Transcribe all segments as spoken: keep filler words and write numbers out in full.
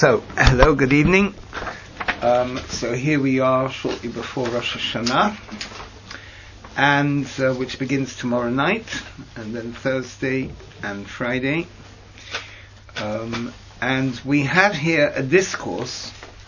So, hello, good evening. Um, so here we are shortly before Rosh Hashanah, and uh, which begins tomorrow night, and then Thursday and Friday. Um, and we have here a discourse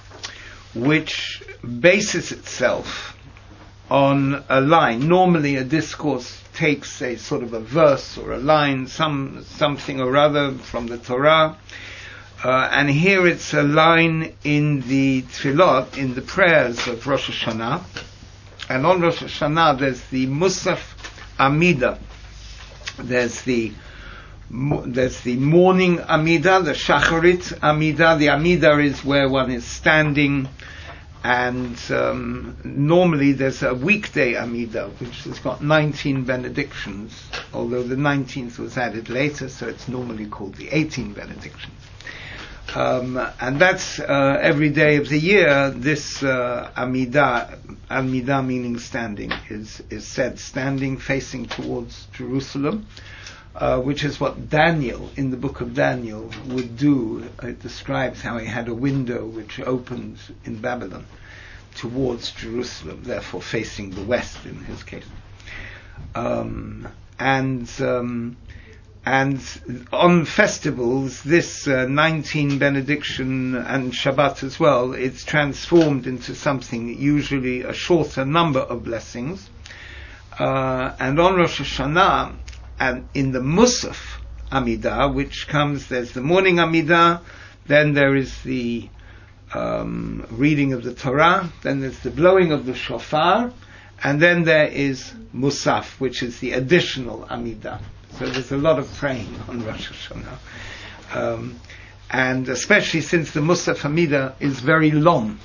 which bases itself on a line. Normally a discourse takes a sort of a verse or a line, some something or other from the Torah, uh, and here it's a line in the Tefillot, in the prayers of Rosh Hashanah. And on Rosh Hashanah there's the Musaf Amida, there's the there's the morning Amida, the Shacharit Amida. The Amida is where one is standing, and um, normally there's a weekday Amida, which has got nineteen benedictions, although the nineteenth was added later, so it's normally called the eighteen benedictions. Um, and that's uh, every day of the year. This uh, Amida, Amida meaning standing, is is said standing, facing towards Jerusalem, uh, which is what Daniel, in the book of Daniel, would do. It describes how he had a window which opened in Babylon towards Jerusalem, therefore facing the west in his case. Um, and um, and on festivals, this uh, nineteen benediction and Shabbat as well, it's transformed into something, usually a shorter number of blessings. Uh, and on Rosh Hashanah, and in the Musaf Amidah, which comes, there's the morning Amidah, then there is the um, reading of the Torah, then there's the blowing of the shofar, and then there is Musaf, which is the additional Amidah. So there's a lot of praying on Rosh Hashanah. Um, and especially since the Musaf Amidah is very long.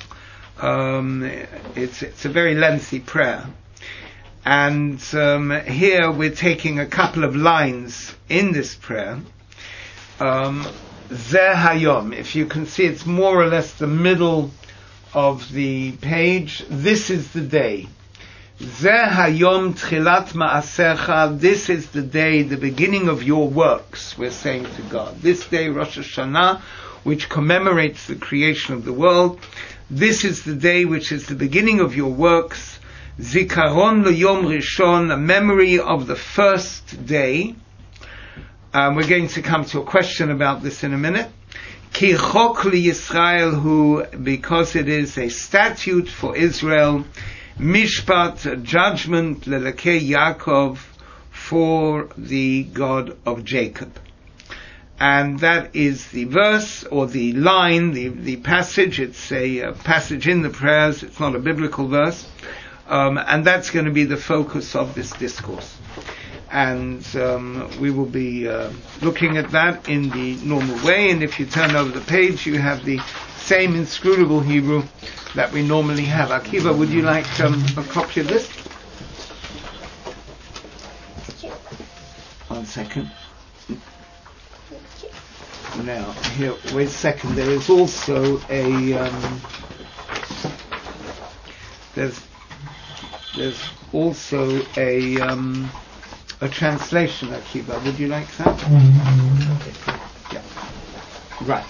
Um, it's, it's a very lengthy prayer. And um, here we're taking a couple of lines in this prayer. Um, Zeh Hayom. If you can see, it's more or less the middle of the page. This is the day. Zeh Hayom Tchilat Ma'asecha. This is the day, the beginning of your works, we're saying to God. This day, Rosh Hashanah, which commemorates the creation of the world. This is the day which is the beginning of your works. Zikaron L'Yom Rishon, a memory of the first day. Um, we're going to come to a question about this in a minute. Ki Chok L'Yisrael Hu, because it is a statute for Israel. Mishpat, a judgment, Lelakei Yaakov, for the God of Jacob. And that is the verse, or the line, the, the passage. It's a, a passage in the prayers, it's not a biblical verse. Um, and that's going to be the focus of this discourse. And um, we will be uh, looking at that in the normal way. And if you turn over the page, you have the same inscrutable Hebrew that we normally have. Akiva, would you like um, a copy of this? One second. Now, here, wait a second. There is also a... Um, there's There's also a um, a translation, Akiva. Would you like that? Mm-hmm. Okay. Yeah. Right.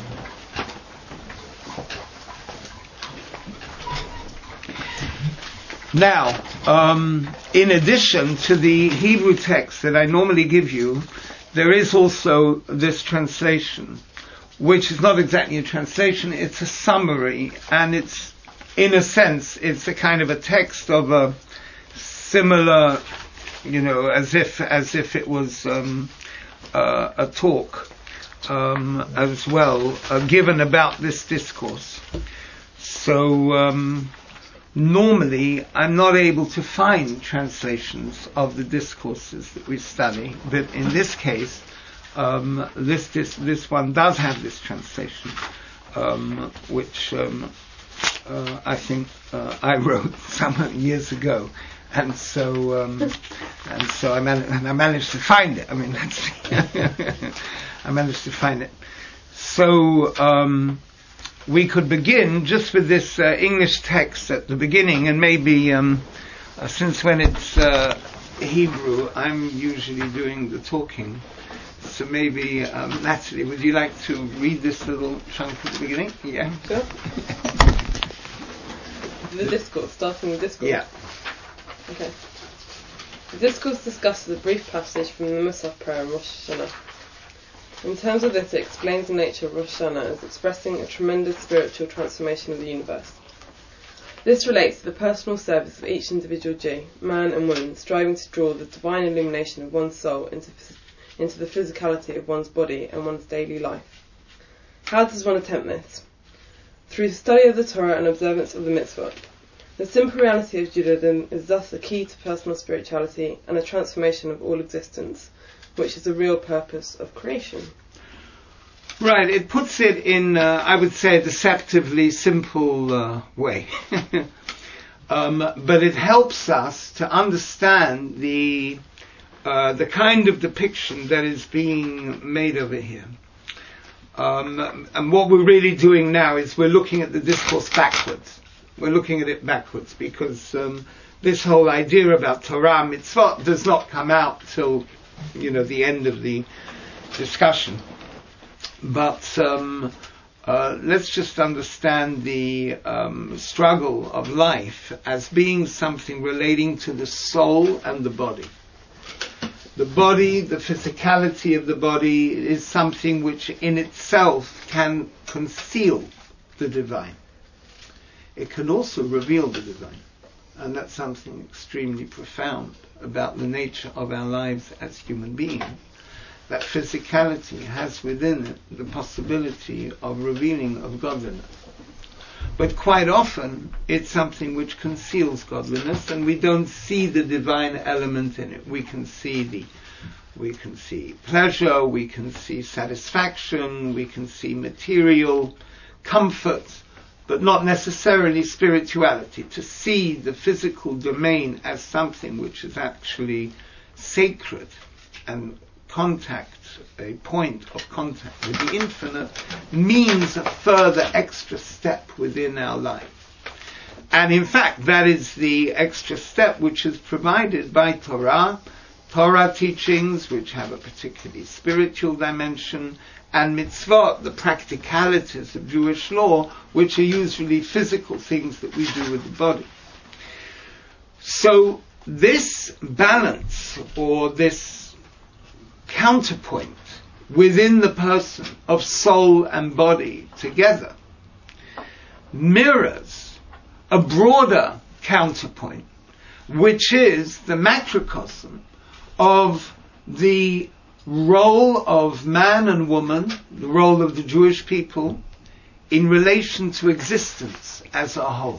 Now, um, in addition to the Hebrew text that I normally give you, there is also this translation, which is not exactly a translation, it's a summary, and it's, in a sense, it's a kind of a text of a similar, you know, as if as if it was um, uh, a talk um, as well, uh, given about this discourse. So um, normally I'm not able to find translations of the discourses that we study, but in this case, um, this this this one does have this translation, um, which. Um, Uh, I think uh, I wrote some years ago, and so um, and so I man- and I managed to find it. I mean, that's I managed to find it. So um, we could begin just with this uh, English text at the beginning, and maybe um, uh, since when it's uh, Hebrew, I'm usually doing the talking. So maybe, um, Natalie, would you like to read this little chunk at the beginning? Yeah. Sure. The discourse, starting with discourse. Yeah. Okay. The discourse discusses a brief passage from the Musaf prayer in Rosh Hashanah. In terms of this, it explains the nature of Rosh Hashanah as expressing a tremendous spiritual transformation of the universe. This relates to the personal service of each individual Jew, man and woman, striving to draw the divine illumination of one's soul into, into the physicality of one's body and one's daily life. How does one attempt this? Through the study of the Torah and observance of the mitzvot. The simple reality of Judaism is thus a key to personal spirituality and a transformation of all existence, which is the real purpose of creation. Right, it puts it in, uh, I would say, a deceptively simple uh, way. um, but it helps us to understand the uh, the kind of depiction that is being made over here. Um, and what we're really doing now is we're looking at the discourse backwards. We're looking at it backwards because um, this whole idea about Torah mitzvot does not come out till, you know, the end of the discussion. But um, uh, let's just understand the um, struggle of life as being something relating to the soul and the body. The body, the physicality of the body, is something which in itself can conceal the divine. It can also reveal the divine. And that's something extremely profound about the nature of our lives as human beings. That physicality has within it the possibility of revealing of godliness. But quite often, it's something which conceals godliness, and we don't see the divine element in it. We can see the, we can see pleasure, we can see satisfaction, we can see material comfort, but not necessarily spirituality. To see the physical domain as something which is actually sacred and contact, a point of contact with the infinite, means a further extra step within our life. And in fact, that is the extra step which is provided by Torah, Torah teachings which have a particularly spiritual dimension, and mitzvot, the practicalities of Jewish law, which are usually physical things that we do with the body. So this balance, or this counterpoint within the person of soul and body together, mirrors a broader counterpoint, which is the macrocosm of the role of man and woman, the role of the Jewish people, in relation to existence as a whole.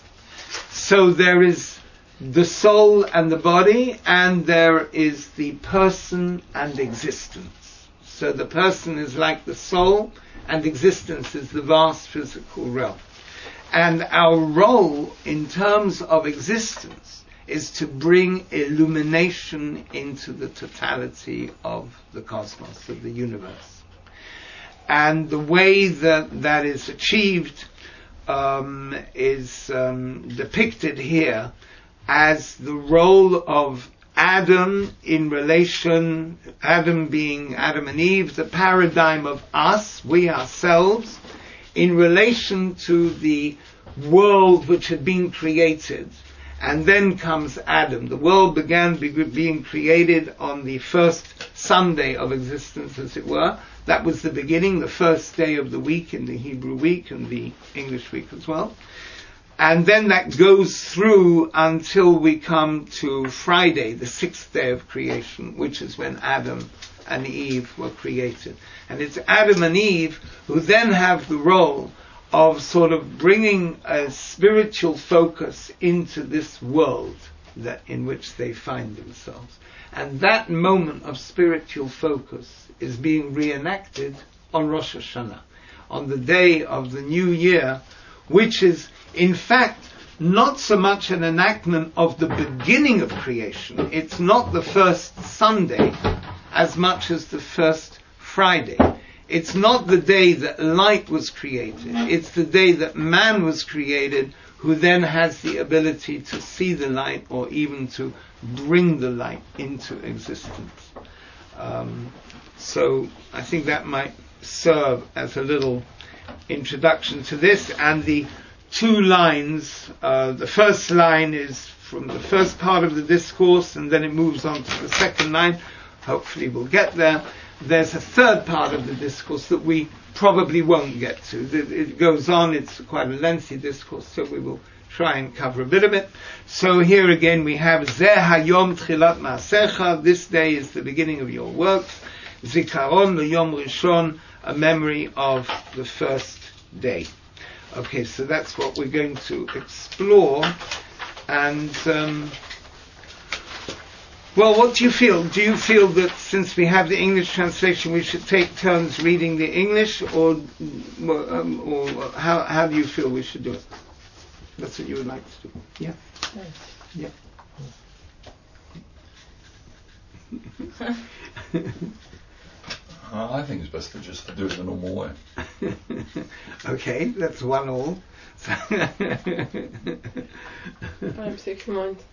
So there is the soul and the body, and there is the person and existence. So the person is like the soul, and existence is the vast physical realm. And our role in terms of existence is to bring illumination into the totality of the cosmos, of the universe. And the way that that is achieved um, is um, depicted here as the role of Adam in relation, Adam being Adam and Eve, the paradigm of us, we ourselves, in relation to the world which had been created. And then comes Adam. The world began be- being created on the first Sunday of existence, as it were. That was the beginning, the first day of the week in the Hebrew week and the English week as well. And then that goes through until we come to Friday, the sixth day of creation, which is when Adam and Eve were created. And it's Adam and Eve who then have the role of sort of bringing a spiritual focus into this world that in which they find themselves. And that moment of spiritual focus is being reenacted on Rosh Hashanah, on the day of the new year, which is in fact not so much an enactment of the beginning of creation. It's not the first Sunday as much as the first Friday. It's not the day that light was created. It's the day that man was created, who then has the ability to see the light or even to bring the light into existence. Um, So I think that might serve as a little introduction to this. And the two lines, uh, the first line is from the first part of the discourse, and then it moves on to the second line. Hopefully we'll get there. There's a third part of the discourse that we probably won't get to. It goes on, it's quite a lengthy discourse, so we will try and cover a bit of it. So here again we have Zeh hayom tchilat ma'asecha, this day is the beginning of your works. Zikaron l'yom rishon, a memory of the first day. Okay, so that's what we're going to explore. And um, well, what do you feel? Do you feel that since we have the English translation, we should take turns reading the English, or um, or how how do you feel we should do it? That's what you would like to do. Yeah. Yeah. uh, I think it's best to just do it the normal way. Okay, that's one all. I'm sick of mind.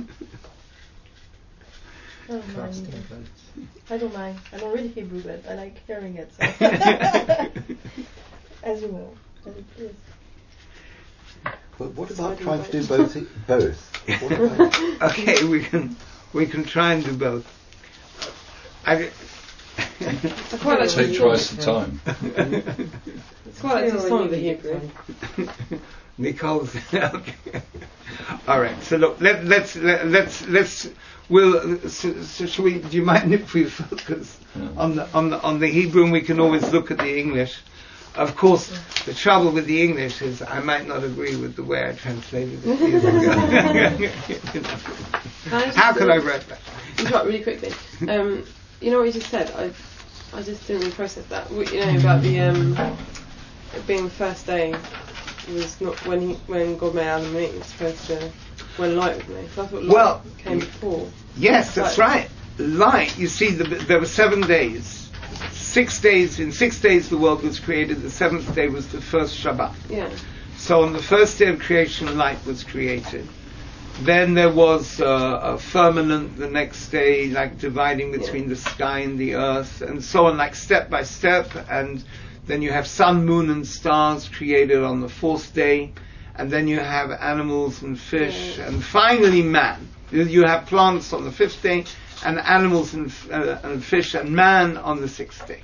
I don't mind. I don't mind. I don't read Hebrew, but I like hearing it. So. As you will. As it is. But what about trying to do both? Both. What about? Okay, we can we can try and do both. I, I quite like Take twice the time. It's quite like the song of the Hebrew. Nicole's okay. All right. So look, let, let's let, let's let's we'll. So, so shall we? Do you mind if we focus yeah. on the on the on the Hebrew, and we can always look at the English. Of course, the trouble with the English is I might not agree with the way I translated it years ago. How could I write that? Interrupt really quickly. Um, you know what you just said? I I just didn't really process that. What, you know about the um, it being the first day was not when he when God made Adam and Eve. It was supposed to when light was made. So I thought light well, came before. Yes, that's light. right. Light. You see, the, there were seven days. Six days, in six days the world was created, the seventh day was the first Shabbat. Yeah. So on the first day of creation, light was created. Then there was uh, a firmament the next day, like dividing between yeah. the sky and the earth, and so on, like step by step, and then you have sun, moon and stars created on the fourth day, and then you have animals and fish, yeah. and finally man. You have plants on the fifth day, and animals and, uh, and fish and man on the sixth day.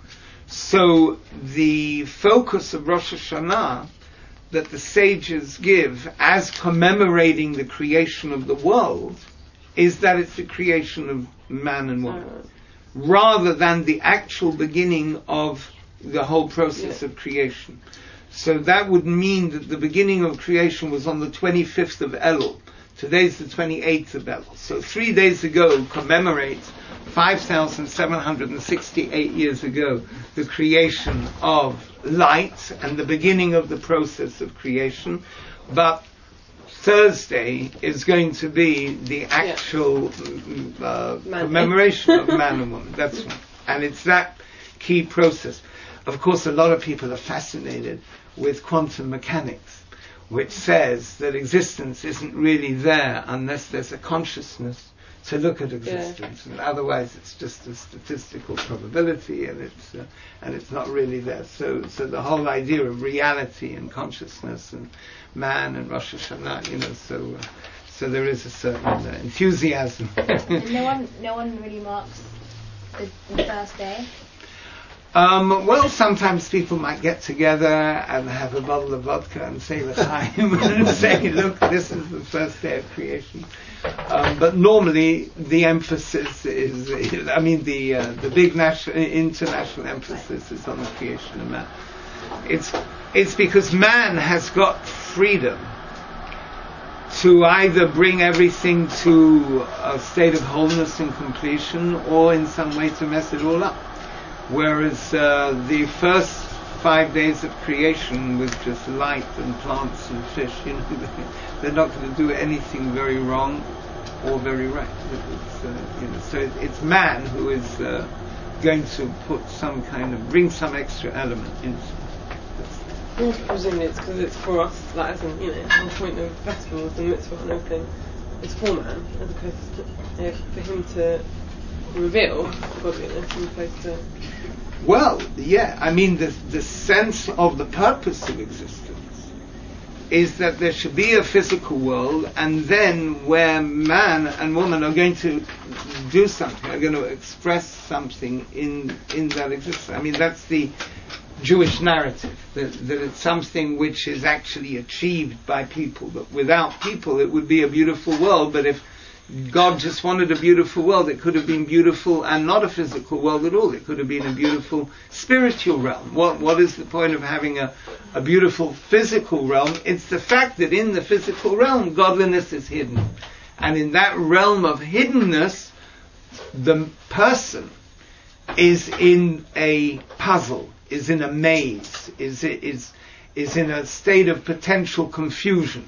So the focus of Rosh Hashanah that the sages give as commemorating the creation of the world is that it's the creation of man and woman, uh, rather than the actual beginning of the whole process yeah. of creation. So that would mean that the beginning of creation was on the twenty-fifth of Elul. Today's the twenty-eighth of Elul. So three days ago commemorates five thousand seven hundred sixty-eight years ago the creation of light and the beginning of the process of creation. But Thursday is going to be the actual yeah. uh, commemoration of man and woman. That's right. And it's that key process. Of course, a lot of people are fascinated with quantum mechanics, which says that existence isn't really there unless there's a consciousness to look at existence, yeah. and otherwise it's just a statistical probability, and it's uh, and it's not really there. So, so the whole idea of reality and consciousness and man and Rosh Hashanah, you know, so uh, so there is a certain uh, enthusiasm. And no one, no one really marks the, the first day. Um, well, sometimes people might get together and have a bottle of vodka and say l'chaim and say, look, this is the first day of creation. Um, but normally the emphasis is, is I mean, the uh, the big national, international emphasis is on the creation of man. It's it's because man has got freedom to either bring everything to a state of wholeness and completion, or in some way to mess it all up. Whereas uh, the first five days of creation with just light and plants and fish, you know, they're not going to do anything very wrong or very right. It's, uh, you know, so it, it's man who is uh, going to put some kind of, bring some extra element into it. Yes, presumably it's because it's for us, like, as in, you know, the whole point of festivals and mitzvah and everything is for man, as opposed to, you know, for him to reveal godliness in place to... Well, yeah, I mean the the sense of the purpose of existence is that there should be a physical world, and then where man and woman are going to do something, are going to express something in in that existence. I mean, that's the Jewish narrative, that, that it's something which is actually achieved by people, that without people it would be a beautiful world, but if God just wanted a beautiful world, it could have been beautiful and not a physical world at all. It could have been a beautiful spiritual realm. What what is the point of having a, a beautiful physical realm? It's the fact that in the physical realm, godliness is hidden. And in that realm of hiddenness, the person is in a puzzle, is in a maze, is is is in a state of potential confusion.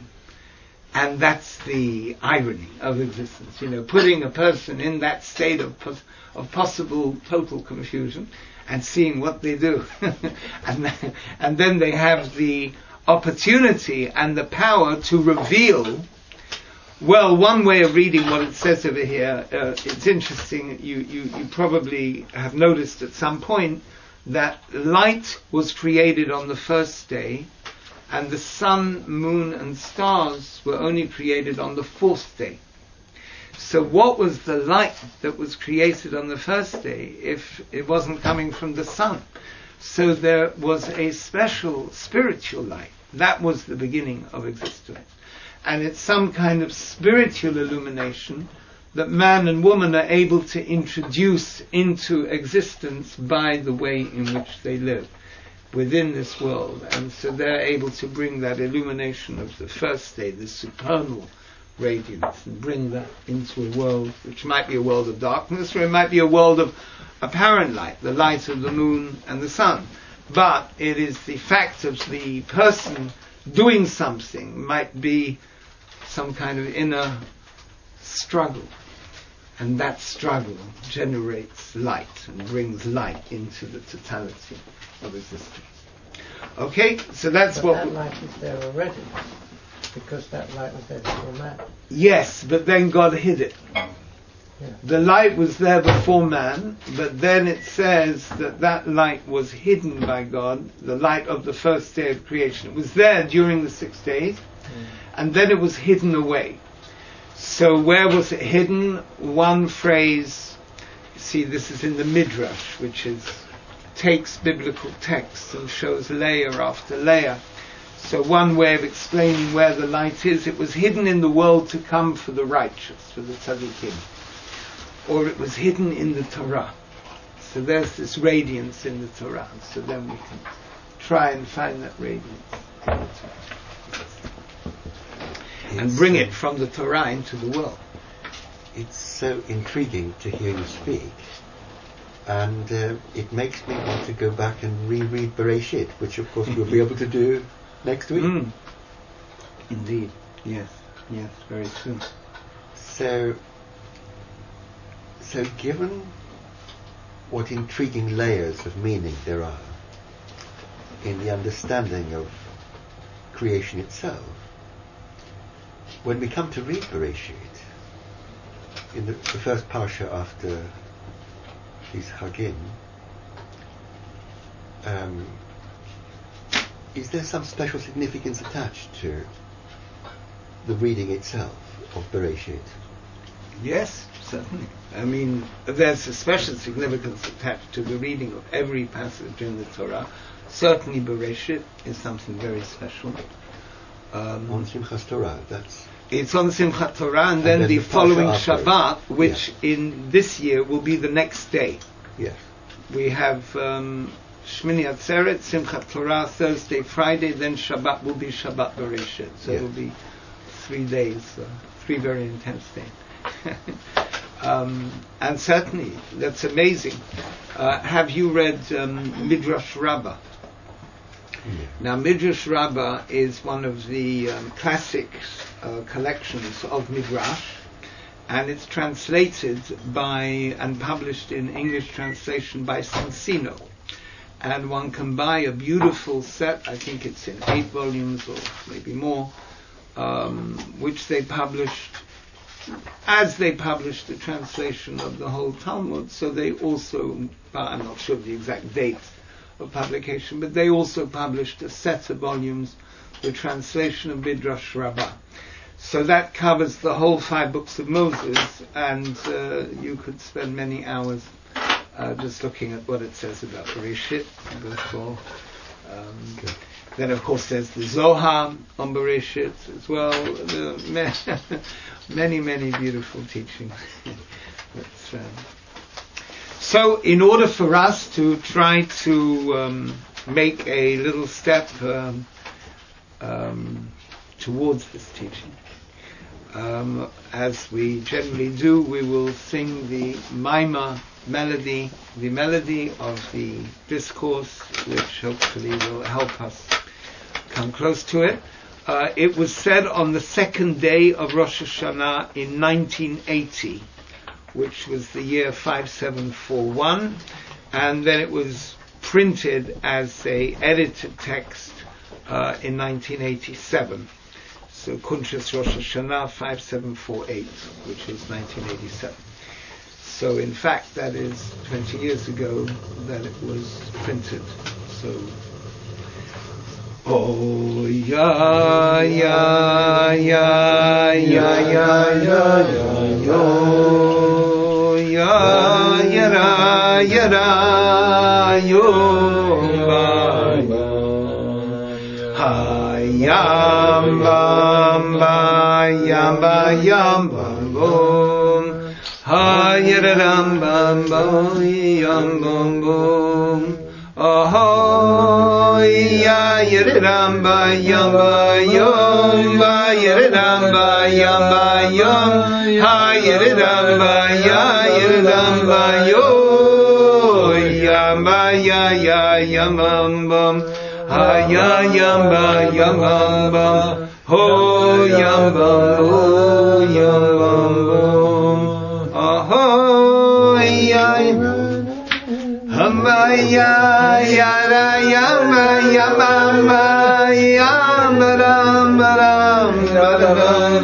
And that's the irony of existence, you know, putting a person in that state of pos- of possible total confusion and seeing what they do. and, then, and then they have the opportunity and the power to reveal. Well, one way of reading what it says over here, uh, it's interesting, you, you, you probably have noticed at some point that light was created on the first day, and the sun, moon, and stars were only created on the fourth day. So what was the light that was created on the first day if it wasn't coming from the sun? So there was a special spiritual light. That was the beginning of existence. And it's some kind of spiritual illumination that man and woman are able to introduce into existence by the way in which they live within this world. And so they're able to bring that illumination of the first day, the supernal radiance, and bring that into a world which might be a world of darkness, or it might be a world of apparent light, the light of the moon and the sun. But it is the fact of the person doing something, might be some kind of inner struggle, and that struggle generates light and brings light into the totality of existence. Okay, so that's but what... that we, light is there already, because that light was there before man. Yes, but then God hid it. Yeah. The light was there before man, but then it says that that light was hidden by God, the light of the first day of creation. It was there during the six days, mm. and then it was hidden away. So where was it hidden? One phrase, see, this is in the Midrash, which is takes biblical texts and shows layer after layer. So one way of explaining where the light is, it was hidden in the world to come for the righteous, for the tzaddikim. Or it was hidden in the Torah. So there's this radiance in the Torah. So then we can try and find that radiance in the Torah. And bring it from the Torah into the world. It's so intriguing to hear you speak. And uh, it makes me want to go back and reread Bereshit, which of course you'll be able to do next week. Mm. Indeed. Yes. Yes, very soon. So, so given what intriguing layers of meaning there are in the understanding of creation itself, when we come to read Bereshit, in the, the first parsha after these Hagim, um, is there some special significance attached to the reading itself of Bereshit? Yes, certainly. I mean, there's a special significance attached to the reading of every passage in the Torah. Certainly Bereshit is something very special. Um, on Simchas Torah, that's... It's on Simchat Torah, and, and then, then the, the following Shabbat, which yeah. in this year will be the next day. Yes. We have um, Shmini Atzeret, Simchat Torah, Thursday, Friday, then Shabbat will be Shabbat Bereshit. So yes. it will be three days, uh, three very intense days. um, and certainly, that's amazing. Uh, have you read um, Midrash Rabbah? Yeah. Now, Midrash Rabbah is one of the um, classic uh, collections of Midrash, and it's translated by and published in English translation by Sansino. And one can buy a beautiful set, I think it's in eight volumes or maybe more, um, which they published as they published the translation of the whole Talmud, so they also, well, I'm not sure of the exact date of publication, but they also published a set of volumes, the translation of Midrash Rabbah. So that covers the whole five books of Moses, and uh, you could spend many hours uh, just looking at what it says about Bereshit. Before. Um, okay. Then, of course, there's the Zohar on Bereshit as well. The many, many beautiful teachings. but, um, so, in order for us to try to um, make a little step um, um, towards this teaching, um, as we generally do, we will sing the Maimah melody, the melody of the discourse, which hopefully will help us come close to it. Uh, it was said on the second day of Rosh Hashanah in nineteen eighty, which was the year five seven four one, and then it was printed as a edited text uh, in nineteen eighty-seven. So Kuntres Rosh Hashanah five seven four eight, which is nineteen eighty-seven. So in fact that is twenty years ago that it was printed. So Oh ya ya ya ya ya ya yo ya ya ra ya ra yo ba ha yam bam ba yam ba yam bam bom ha ya ra ram bam ba yam bam bom oh ya ya ram ba yam ba yom ba ya ram ba yam ba yom ha ya ram ba ya ya ram ba yo yam ba ya ya yam bam bam ha ya yam ba yam bam bam ho yam bam ho yam bam bam oh ya Hamba ya ya ra ya ma ya ma ma ya ma ram ram ram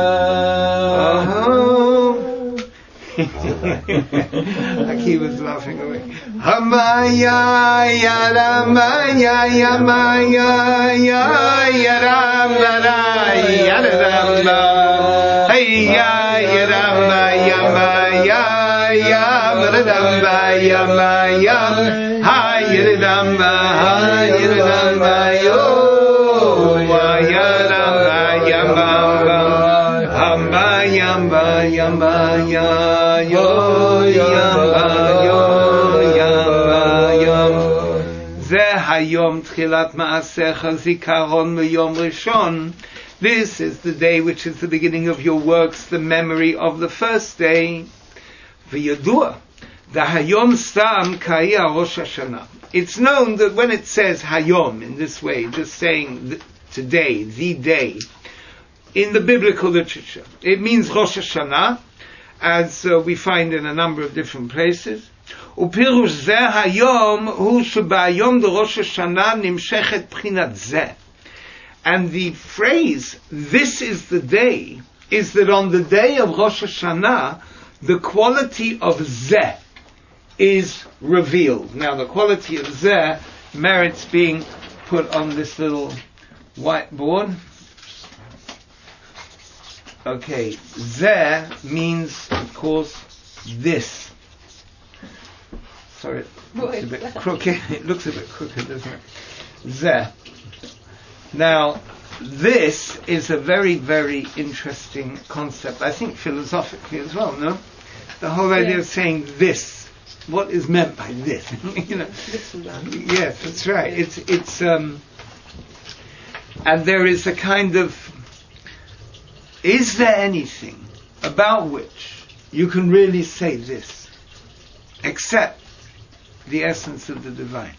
Aki was laughing away. Hamba ya ya ra ma ya ya ma ya ya ya ram ra ya ram ra hey ya ya ram ya ma ya ya ram ba ya ma ya ha ya ram ba ha ya ram ba yo wa ya ram ba ya ma ba ham ba yam ba yam ba ya yo yam ba yo yam ba yam ze hayom tchilat ma'asecha zikaron miyom rishon. This is the day which is the beginning of your works, the memory of the first day. V'yadua, the Hayom Stam Kaya Rosh Hashanah. It's known that when it says Hayom in this way, just saying th- today, the day, in the biblical literature, it means Rosh Hashanah, as uh, we find in a number of different places. Upirush Zeh Hayom Hu Sheba'ayom the Rosh Hashanah Nimshechet Pchinat Zeh. And the phrase, this is the day, is that on the day of Rosh Hashanah, the quality of Zeh is revealed. Now, the quality of Zeh merits being put on this little whiteboard. Okay, Zeh means, of course, this. Sorry, it looks a bit crooked. It looks a bit crooked, doesn't it? Zeh. Now, this is a very, very interesting concept, I think philosophically as well, no? The whole idea yeah. of saying this. What is meant by this? you know? This and that. Yes, that's right. Yeah. It's, it's, um, and there is a kind of, is there anything about which you can really say this, except the essence of the divine?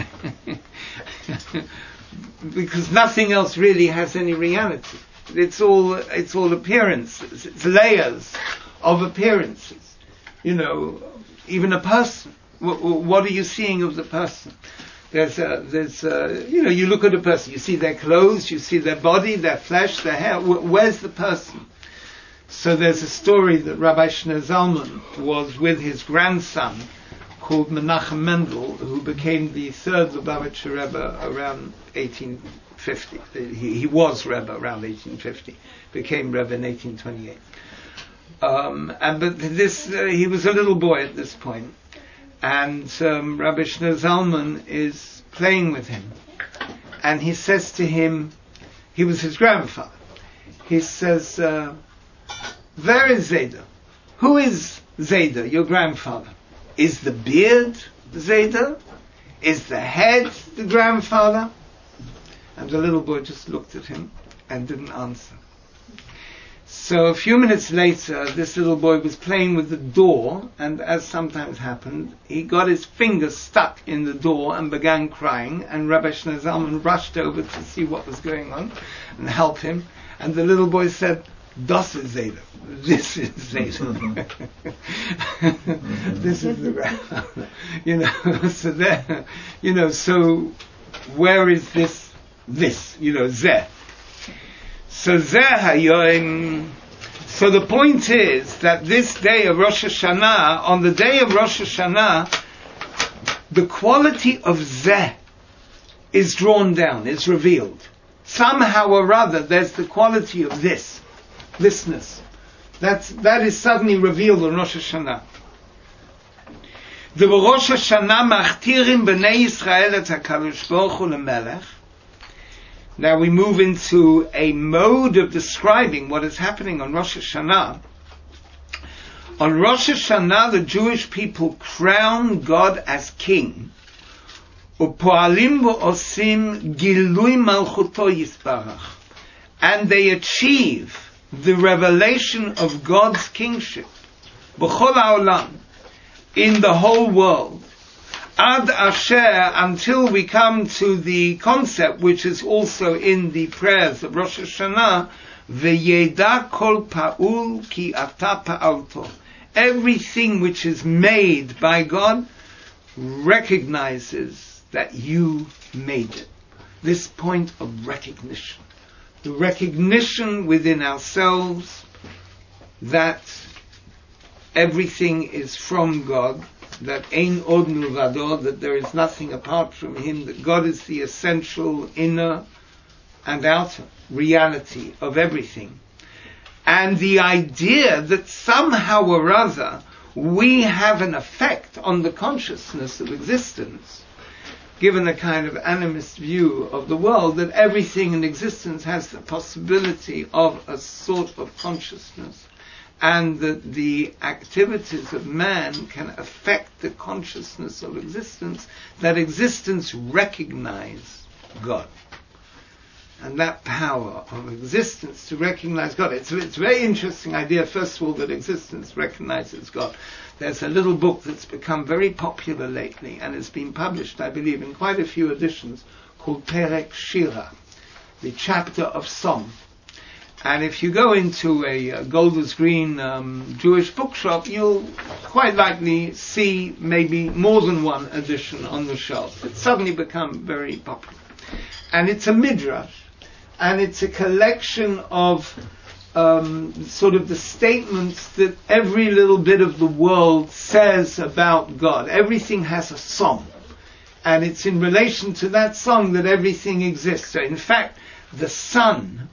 Because nothing else really has any reality. It's all it's all appearances. It's layers of appearances. You know, even a person. What, what are you seeing of the person? There's a, there's a, you know, you look at a person, you see their clothes, you see their body, their flesh, their hair. Where's the person? So there's a story that Rabbi Shneur Zalman was with his grandson, called Menachem Mendel, who became the third Lubavitcher Rebbe around eighteen fifty. He, he was Rebbe around eighteen fifty, became Rebbe in eighteen twenty-eight. Um, and but this, uh, he was a little boy at this point, and um, Rabbi Shneur Zalman is playing with him, and he says to him, he was his grandfather. He says, uh, "Where is Zeder? Who is Zeder, your grandfather? Is the beard Zeder? Is the head the grandfather?" And the little boy just looked at him and didn't answer. So a few minutes later, this little boy was playing with the door, and as sometimes happened, he got his finger stuck in the door and began crying, and Rabbi Shneur Zalman rushed over to see what was going on and help him, and the little boy said, "Das is Zeder. This is Zeder." This is the grandfather. You know, so there, you know, so where is this, this, you know, Zeh? So Zeh Hayoim. So the point is that this day of Rosh Hashanah, on the day of Rosh Hashanah, the quality of Zeh is drawn down, is revealed. Somehow or other, there's the quality of this. Thisness. That's, that is suddenly revealed on Rosh Hashanah. The Rosh Hashanah machtirim b'nei Yisrael et HaKadosh Baruch Hu lemelech. Now we move into a mode of describing what is happening on Rosh Hashanah. On Rosh Hashanah, the Jewish people crown God as king. U'po'alim v'osim gilui malchuto yisbarach. And they achieve the revelation of God's kingship, b'chol ha'olam, in the whole world, ad asher, until we come to the concept which is also in the prayers of Rosh Hashanah, v'yeda kol pa'ul ki ata pa'alto. Everything which is made by God recognizes that you made it. This point of recognition. The recognition within ourselves that everything is from God, that ein od milvado, that there is nothing apart from Him, that God is the essential inner and outer reality of everything. And the idea that somehow or other we have an effect on the consciousness of existence, given a kind of animist view of the world, that everything in existence has the possibility of a sort of consciousness, and that the activities of man can affect the consciousness of existence, that existence recognize God. And that power of existence to recognize God. It's, it's a very interesting idea, first of all, that existence recognizes God. There's a little book that's become very popular lately, and it's been published, I believe, in quite a few editions, called Perek Shira, the chapter of song. And if you go into a, a Golders Green um, Jewish bookshop, you'll quite likely see maybe more than one edition on the shelf. It's suddenly become very popular. And it's a midrash, and it's a collection of um, sort of the statements that every little bit of the world says about God. Everything has a song. And it's in relation to that song that everything exists. So in fact, the sun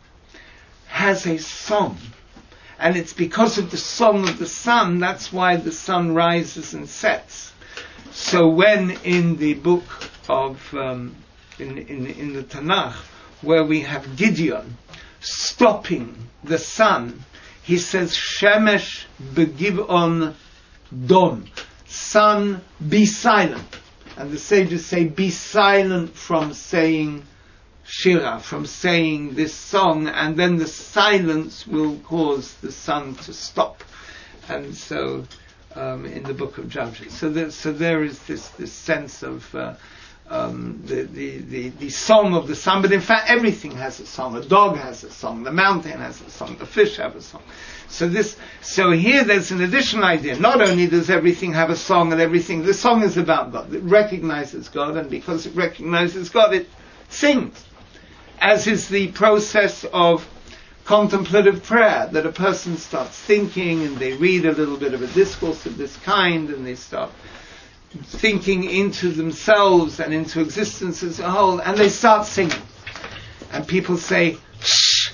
has a song, and it's because of the song of the sun that's why the sun rises and sets. So when in the book of um, in, in in the Tanakh, where we have Gideon stopping the sun, he says, "Shemesh begivon dom," sun, be silent. And the sages say, be silent from saying Shira, from saying this song, and then the silence will cause the sun to stop. And so, um, in the book of Judges, so there, so there is this this sense of uh, um, the, the the the song of the sun. But in fact, everything has a song. A dog has a song. The mountain has a song. The fish have a song. So this, so here there's an additional idea. Not only does everything have a song, and everything, the song is about God. It recognizes God, and because it recognizes God, it sings. As is the process of contemplative prayer, that a person starts thinking and they read a little bit of a discourse of this kind and they start thinking into themselves and into existence as a whole, and they start singing. And people say, shh!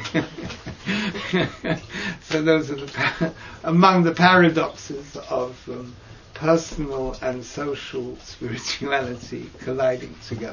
So those are the pa- among the paradoxes of um, personal and social spirituality colliding together.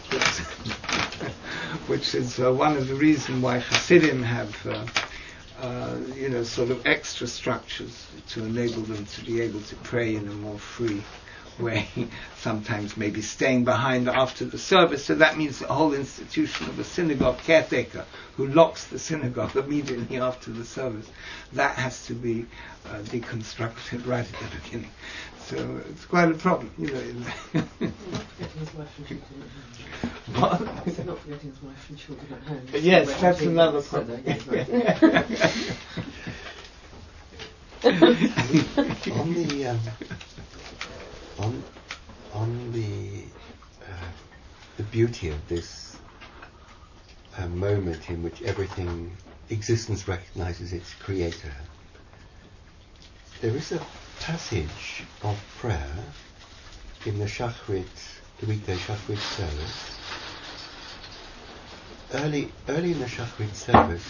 Which is uh, one of the reasons why Hasidim have, uh, uh, you know, sort of extra structures to enable them to be able to pray in a more free way, sometimes maybe staying behind after the service. So that means the whole institution of a synagogue caretaker who locks the synagogue immediately after the service, that has to be uh, deconstructed right at the beginning. So it's quite a problem, you know. What? Not forgetting his wife and children at home. Yes, that's another problem. on the um, on on the uh, the beauty of this uh, moment in which everything existence recognizes its creator, there is a passage of prayer in the Shachrit, the weekday Shachrit service. Early, early in the Shachrit service,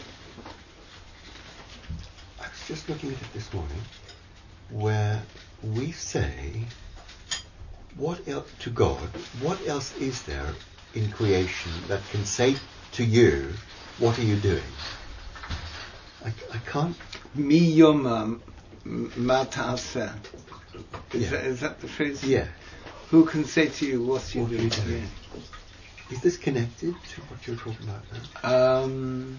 I was just looking at it this morning, where we say, what else to God? What else is there in creation that can say to you, "What are you doing?" I, I can't. Mi yoma ma ta'aseh. Is, Yeah. that, is that the phrase? Yeah. Who can say to you what you What do? are you doing? Is this connected to what you're talking about now? Yeah. Um,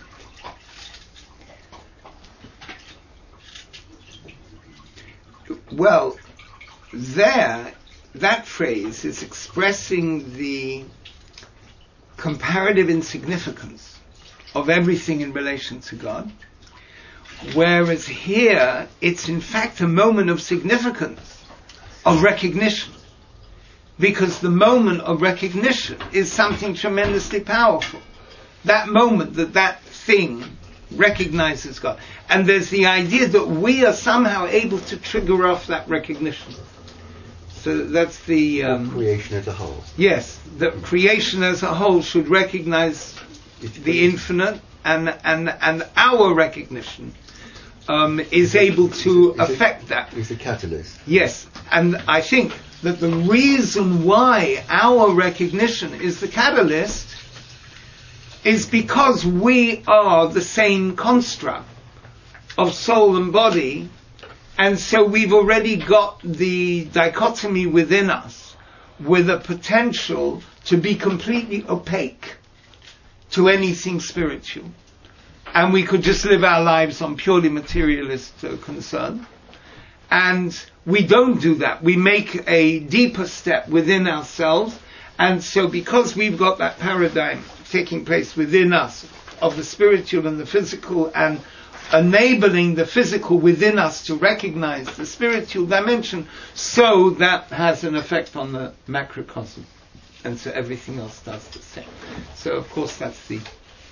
well, there, that phrase is expressing the comparative insignificance of everything in relation to God, whereas here it's in fact a moment of significance, of recognition, because the moment of recognition is something tremendously powerful. That moment that that thing recognizes God. And there's the idea that we are somehow able to trigger off that recognition. So that's the... Or Um, creation as a whole. yes, that creation as a whole should recognize It's the infinite, and and and our recognition um, is able to Is it- affect that. Is a catalyst. Yes, and I think that the reason why our recognition is the catalyst is because we are the same construct of soul and body, and so we've already got the dichotomy within us with a potential to be completely opaque to anything spiritual. And we could just live our lives on purely materialist uh, concern. And we don't do that. We make a deeper step within ourselves. And so because we've got that paradigm taking place within us of the spiritual and the physical, and enabling the physical within us to recognize the spiritual dimension, so that has an effect on the macrocosm. And so everything else does the same. So of course that's the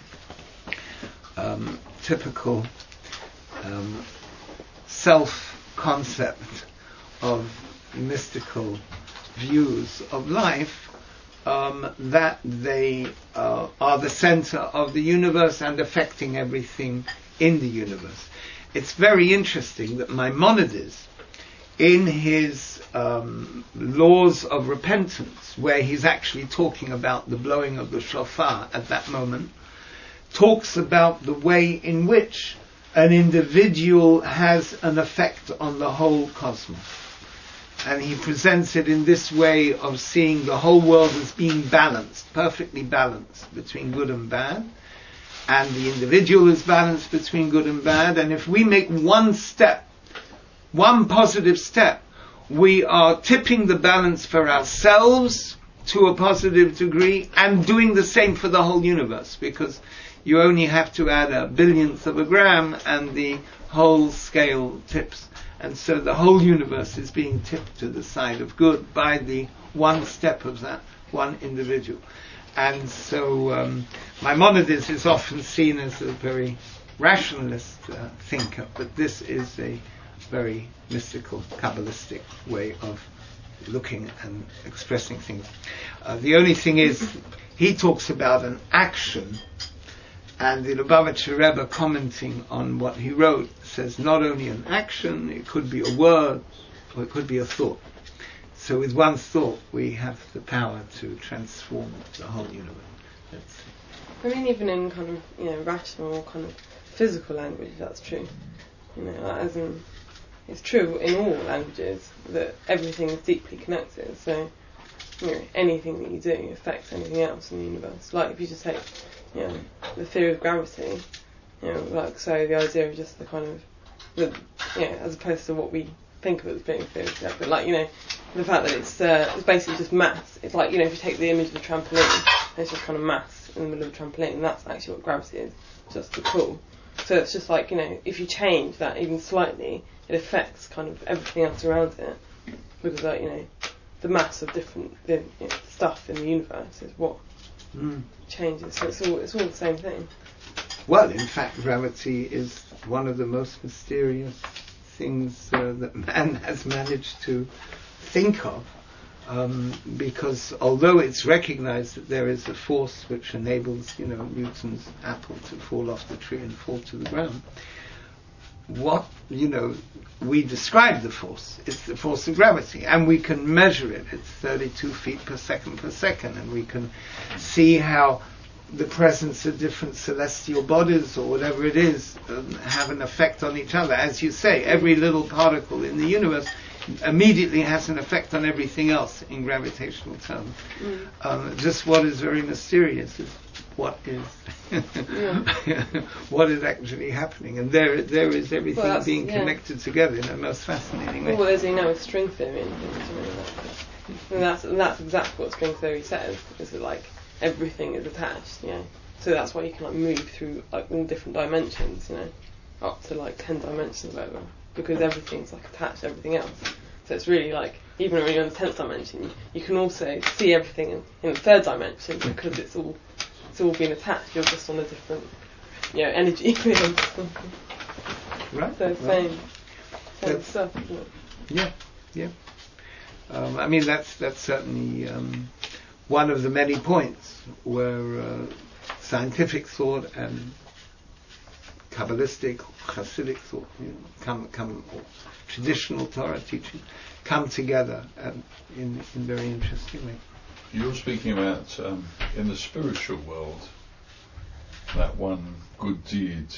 um, typical um, self-concept of mystical views of life, um, that they uh, are the center of the universe and affecting everything in the universe. It's very interesting that Maimonides, in his um, laws of repentance, where he's actually talking about the blowing of the shofar at that moment, talks about the way in which an individual has an effect on the whole cosmos. And he presents it in this way of seeing the whole world as being balanced, perfectly balanced between good and bad. And the individual is balanced between good and bad. And if we make one step, one positive step, we are tipping the balance for ourselves to a positive degree and doing the same for the whole universe, because you only have to add a billionth of a gram and the whole scale tips. And so the whole universe is being tipped to the side of good by the one step of that one individual. And so um, Maimonides is often seen as a very rationalist uh, thinker, but this is a very mystical, Kabbalistic way of looking and expressing things. Uh, the only thing is, he talks about an action, and the Lubavitcher Rebbe, commenting on what he wrote, says not only an action, it could be a word, or it could be a thought. So with one thought, we have the power to transform the whole universe. That's I mean, even in kind of, you know, rational, kind of physical language, that's true. You know, like, as in, it's true in all languages that everything is deeply connected. So, you know, anything that you do affects anything else in the universe. Like if you just take, you know, the theory of gravity, you know, like so the idea of just the kind of, the, you know, as opposed to what we think of it as being theory of gravity, but like, you know, the fact that it's uh, it's basically just mass. It's like, you know, if you take the image of the trampoline, there's just kind of mass in the middle of the trampoline, and that's actually what gravity is, just the pull. So it's just like, you know, if you change that even slightly, it affects kind of everything else around it, because like, you know, the mass of different the, you know, stuff in the universe is what mm. changes. So it's all it's all the same thing. Well, in fact, gravity is one of the most mysterious things uh, that man has managed to think of, um, because although it's recognized that there is a force which enables, you know, Newton's apple to fall off the tree and fall to the ground, what, you know, we describe the force. It's the force of gravity, and we can measure it. It's thirty-two feet per second per second, and we can see how the presence of different celestial bodies or whatever it is um, have an effect on each other. As you say, every little particle in the universe immediately has an effect on everything else in gravitational terms. Mm. Um, just what is very mysterious is what is what is actually happening, and there there is everything well, being yeah. connected together in a most fascinating way. Well, as you know, with string theory and things, you know, that, and that's and that's exactly what string theory says. Is that like everything is attached, you know. So that's why you can like move through like all different dimensions, you know, up to like ten dimensions or whatever, because everything's like attached to everything else. So it's really like, even when you're in the tenth dimension, you, you can also see everything in, in the third dimension, because it's all it's all been attached. You're just on a different, you know, energy field. Right. So right. same, same stuff, isn't it? Yeah, yeah. Um, I mean, that's that's certainly um, one of the many points where uh, scientific thought and Kabbalistic, Hasidic thought, you know, come come. Or traditional Torah teaching come together um, in in very interesting way. You're speaking about um, in the spiritual world, that one good deed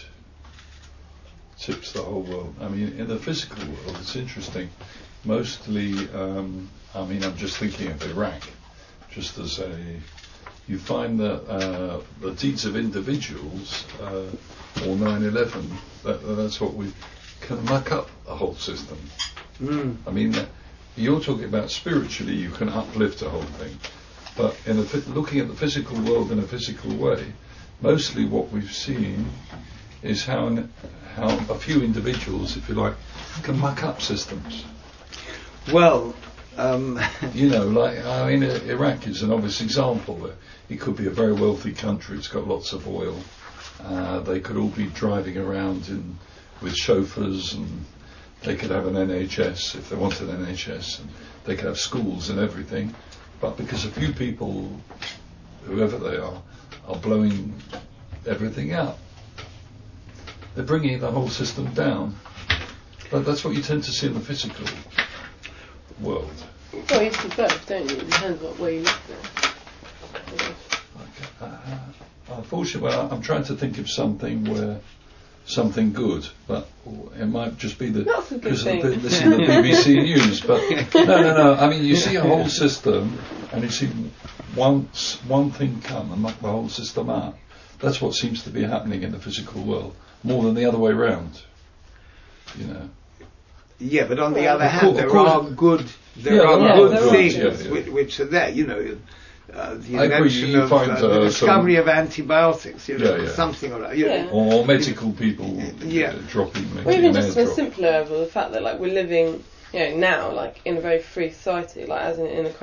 tips the whole world. I mean, in the physical world, it's interesting. Mostly, um, I mean, I'm just thinking of Iraq, just as a. You find that uh, the deeds of individuals, uh, or nine eleven, that, that's what we. Can muck up the whole system. Mm. I mean, uh, you're talking about spiritually, you can uplift the whole thing, but in a, looking at the physical world in a physical way, mostly what we've seen is how an, how a few individuals, if you like, can muck up systems. Well, um you know, like I mean, uh, Iraq is an obvious example. It could be a very wealthy country. It's got lots of oil. Uh, they could all be driving around in. With chauffeurs, and they could have an N H S if they wanted an N H S, and they could have schools and everything. But because a few people, whoever they are, are blowing everything up, they're bringing the whole system down. But that's what you tend to see in the physical world. Well, you see both, don't you? It depends what way you look at it. Okay. Uh, unfortunately, well, I'm trying to think of something where. Something good, but it might just be the because of the, listen to the B B C News. But no, no, no. I mean, you see a whole system, and you see once one thing come and muck the whole system up. That's what seems to be happening in the physical world more than the other way round. You know. Yeah, but on the other hand, there are good there yeah, are yeah, good there things are, yeah, yeah. Which, which are there. You know. Uh, the I invention agree, of find, uh, uh, the discovery some, of antibiotics, you know, yeah, yeah. something or you yeah. know. or medical people yeah. uh, dropping. Or even just on a simpler level, the fact that like we're living, you know, now like in a very free society, like as in, in a kind of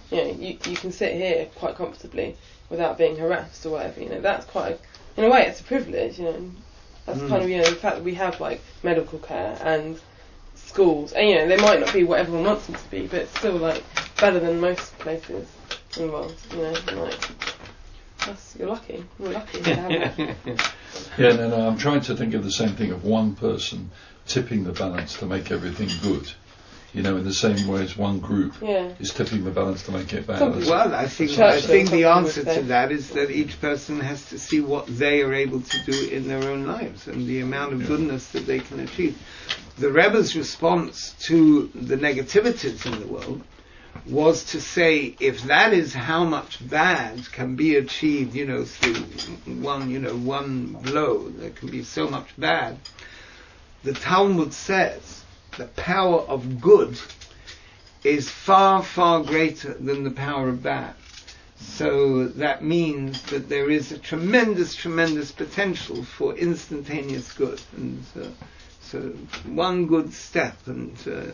you know, you, you can sit here quite comfortably without being harassed or whatever, you know, that's quite, a, in a way, it's a privilege, you know. That's mm. kind of, you know, the fact that we have, like, medical care and schools, and, you know, they might not be what everyone wants them to be, but it's still, like, better than most places in the world, you know, and, like, that's, you're lucky, we're lucky to have that. Yeah, no, no, I'm trying to think of the same thing of one person tipping the balance to make everything good. You know, in the same way as one group yeah. is tipping the balance to make it bad. Well, I think I think the answer to that is that each person has to see what they are able to do in their own lives and the amount of yeah. goodness that they can achieve. The Rebbe's response to the negativities in the world was to say, if that is how much bad can be achieved, you know, through one, you know, one blow, there can be so much bad. The Talmud says the power of good is far, far greater than the power of bad. So that means that there is a tremendous, tremendous potential for instantaneous good. And uh, so one good step, and uh,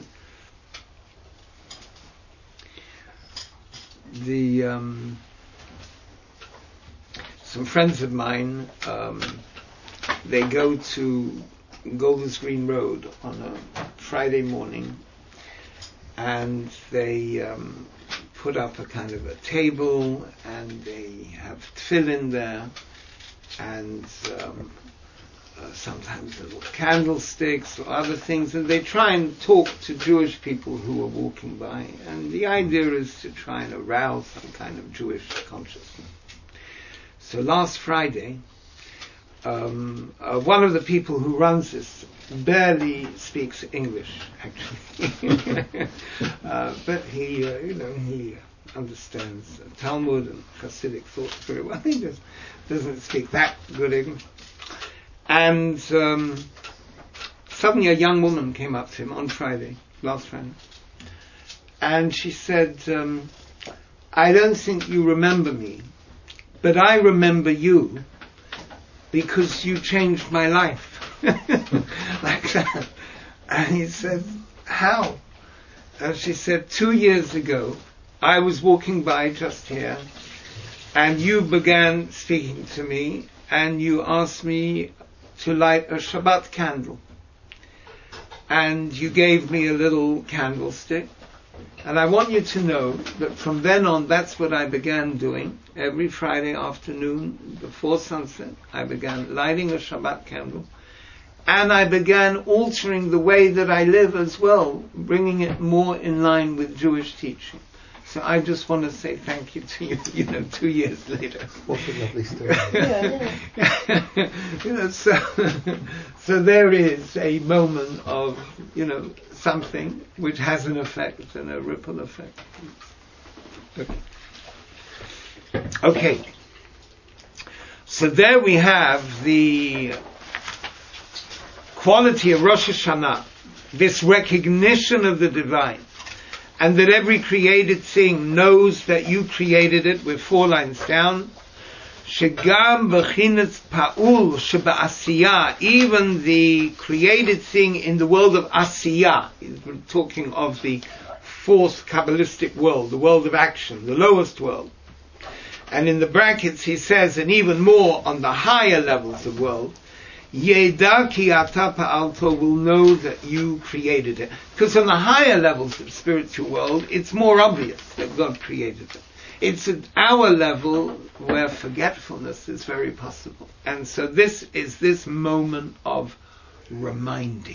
the um, some friends of mine, um, they go to Golders Green Road on a Friday morning, and they um, put up a kind of a table, and they have tefillin there, and um, uh, sometimes little candlesticks or other things, and they try and talk to Jewish people who are walking by, and the idea is to try and arouse some kind of Jewish consciousness. So last Friday, Um, uh, one of the people who runs this barely speaks English, actually, uh, but he, uh, you know, he understands uh, Talmud and Hasidic thought very well. He just doesn't speak that good English. And um, suddenly, a young woman came up to him on Friday, last Friday, and she said, um, "I don't think you remember me, but I remember you, because you changed my life." Like that. And he said, "How?" And she said, two years ago, I was walking by just here, and you began speaking to me, and you asked me to light a Shabbat candle. And you gave me a little candlestick. And I want you to know that from then on, that's what I began doing. Every Friday afternoon, before sunset, I began lighting a Shabbat candle. And I began altering the way that I live as well, bringing it more in line with Jewish teaching. So I just want to say thank you to you, you know, two years later. What a lovely story. yeah, yeah. You know, so, so there is a moment of, you know, something which has an effect and a ripple effect. Okay. Okay. So there we have the quality of Rosh Hashanah, this recognition of the divine, and that every created thing knows that you created it, with four lines down. Shegam b'chinas pa'ul sheba'asiyah, even the created thing in the world of asiyah. We're talking of the fourth Kabbalistic world, the world of action, the lowest world. And in the brackets he says, and even more on the higher levels of world, Yeda ki ata pa'alto, will know that you created it. Because on the higher levels of spiritual world, it's more obvious that God created it. It's at our level where forgetfulness is very possible. And so this is this moment of reminding.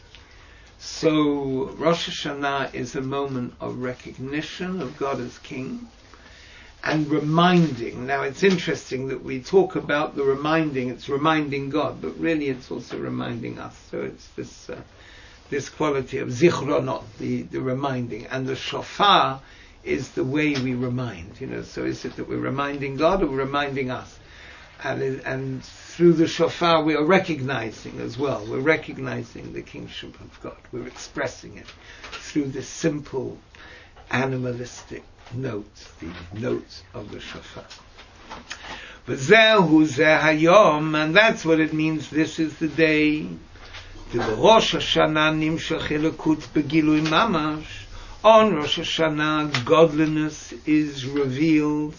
So Rosh Hashanah is a moment of recognition of God as King and reminding. Now it's interesting that we talk about the reminding, it's reminding God, but really it's also reminding us. So it's this uh, this quality of zichronot, the, the reminding. And the shofar is the way we remind, you know. So is it that we're reminding God or we're reminding us? And it, and through the shofar we are recognizing as well. We're recognizing the kingship of God. We're expressing it through this simple animalistic notes, the notes of the shofar. V'zehu zeh hayom, and that's what it means. This is the day. The Rosh Hashanah nimshach elokut begilui mamash. On Rosh Hashanah, godliness is revealed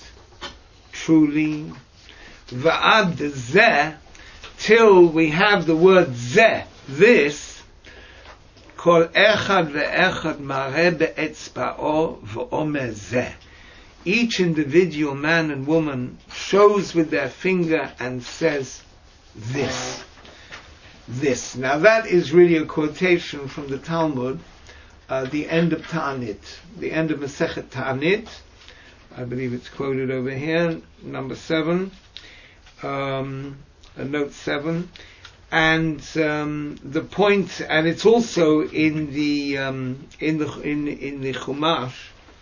truly. Va'ad zeh, till we have the word zeh, this, kol echad ve'echad mareh be'etzba'o v'omer zeh. Each individual man and woman shows with their finger and says, this. This. Now that is really a quotation from the Talmud, uh, the end of Ta'anit, the end of Masechet Ta'anit. I believe it's quoted over here, number seven, um, uh, note seven, and um, the point, and it's also in the um, in the in in the Chumash,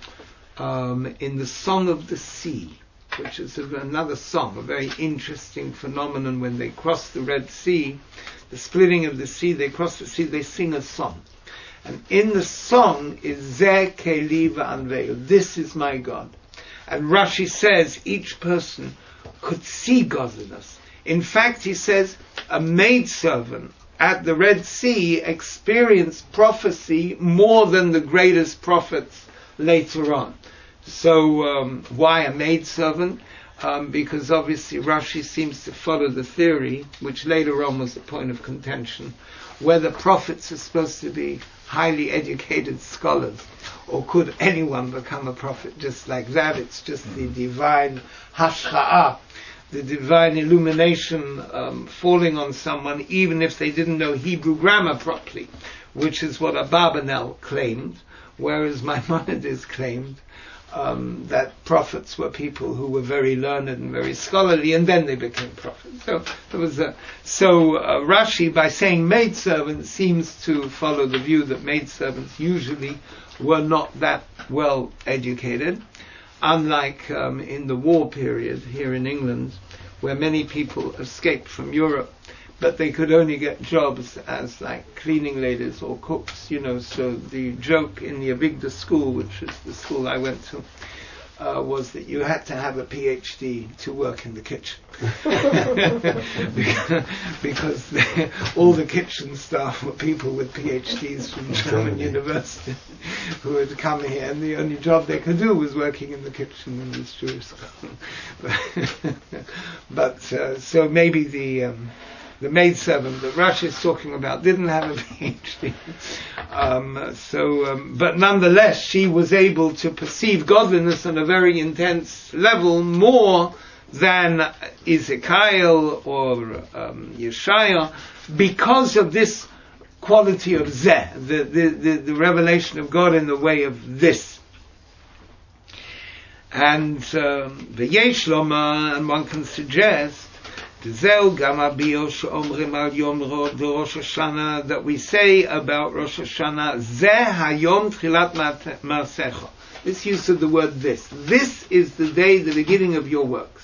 um, in the Song of the Sea, which is another song, a very interesting phenomenon. When they cross the Red Sea, the splitting of the sea, they cross the sea, they sing a song. And in the song is Zeh Keli V'Anveil, this is my God. And Rashi says each person could see godliness. In fact, he says a maidservant at the Red Sea experienced prophecy more than the greatest prophets later on. So um, why a maidservant? Um, because obviously Rashi seems to follow the theory, which later on was a point of contention, whether prophets are supposed to be highly educated scholars, or could anyone become a prophet just like that? It's just the divine hashcha'ah, the divine illumination um, falling on someone, even if they didn't know Hebrew grammar properly, which is what Abarbanel claimed, whereas Maimonides claimed Um, that prophets were people who were very learned and very scholarly, and then they became prophets. So there was a, so uh, Rashi, by saying maidservants, seems to follow the view that maidservants usually were not that well educated, unlike um, in the war period here in England, where many people escaped from Europe, but they could only get jobs as like cleaning ladies or cooks, you know. So the joke in the Avigdor school, which is the school I went to, uh, was that you had to have a P H D to work in the kitchen. because because they, all the kitchen staff were people with P H Ds from German university who had come here, and the only job they could do was working in the kitchen in this Jewish school. But uh, so maybe the um, the maidservant that Rashi is talking about didn't have a P H D. Um, so, um, but nonetheless, she was able to perceive godliness on a very intense level, more than Ezekiel or um, Yeshaya, because of this quality of Zeh, the, the, the, the revelation of God in the way of this. And um, the Yesh Loma, and one can suggest, that we say about Rosh Hashanah, Zeh Hayom Tchilat Ma'asecha. This use of the word this. This is the day, the beginning of your works.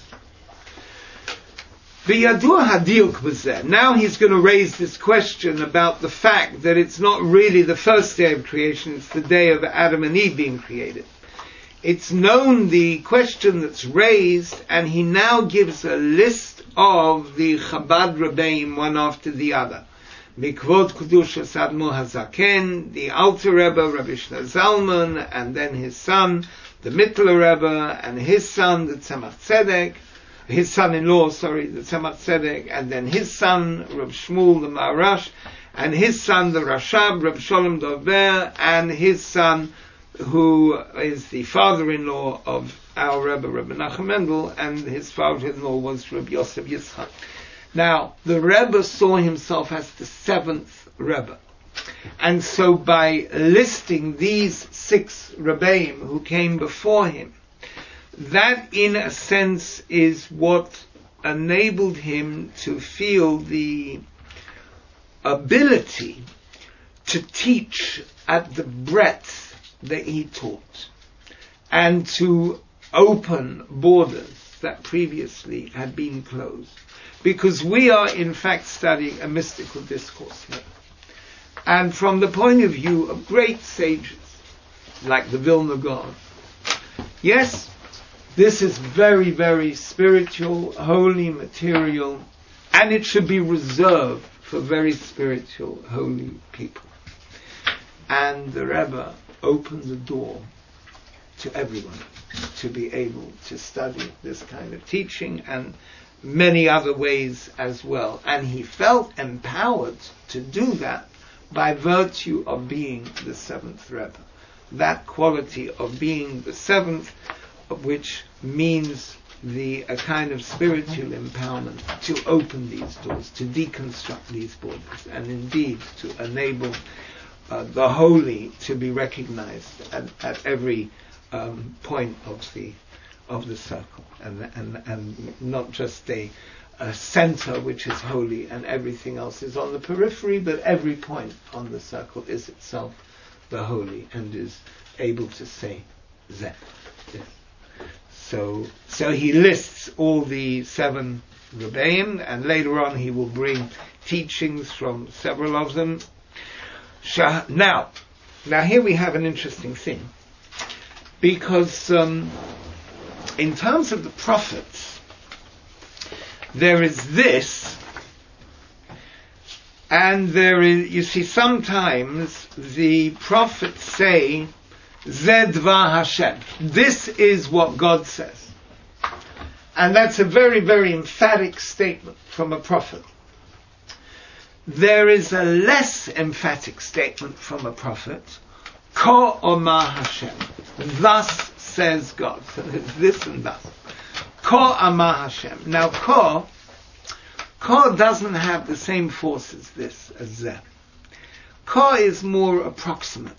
Now he's going to raise this question about the fact that it's not really the first day of creation, it's the day of Adam and Eve being created. It's known the question that's raised, and he now gives a list of the Chabad Rebbeim, one after the other. Mikvot Kedushas Admor Hazaken, the Alter Rebbe, Rabbi Shlomo Zalman, and then his son, the Mittler Rebbe, and his son, the Tzemach Tzedek, his son-in-law, sorry, the Tzemach Tzedek, and then his son, Rabbi Shmuel, the Maharash, and his son, the Rashab, Rabbi Sholem Dover, and his son, who is the father-in-law of our Rebbe, Rebbe Nachum Mendel, and his father-in-law was Rebbe Yosef Yitzchak. Now, the Rebbe saw himself as the seventh Rebbe. And so by listing these six Rebbeim who came before him, that in a sense is what enabled him to feel the ability to teach at the breadth that he taught, and to open borders that previously had been closed. Because we are in fact studying a mystical discourse here. And from the point of view of great sages, like the Vilna Gaon, yes, this is very, very spiritual, holy material, and it should be reserved for very spiritual, holy people. And the Rebbe open the door to everyone to be able to study this kind of teaching and many other ways as well. And he felt empowered to do that by virtue of being the seventh Rebbe. That quality of being the seventh, which means the a kind of spiritual empowerment to open these doors, to deconstruct these borders, and indeed to enable uh, the holy to be recognized at, at every um, point of the of the circle, and and and not just a, a center which is holy and everything else is on the periphery, but every point on the circle is itself the holy and is able to say that. Yes. So, so he lists all the seven Rebbeim, and later on he will bring teachings from several of them. Now, now here we have an interesting thing, because um, in terms of the prophets, there is this, and there is, you see, sometimes the prophets say, Zedva Hashem. This is what God says. And that's a very, very emphatic statement from a prophet. There is a less emphatic statement from a prophet, Ko Omar Hashem. Thus says God. So there's this and thus. Ko Omar Hashem. Now, Ko, Ko doesn't have the same force as this, as Zeh. Ko is more approximate.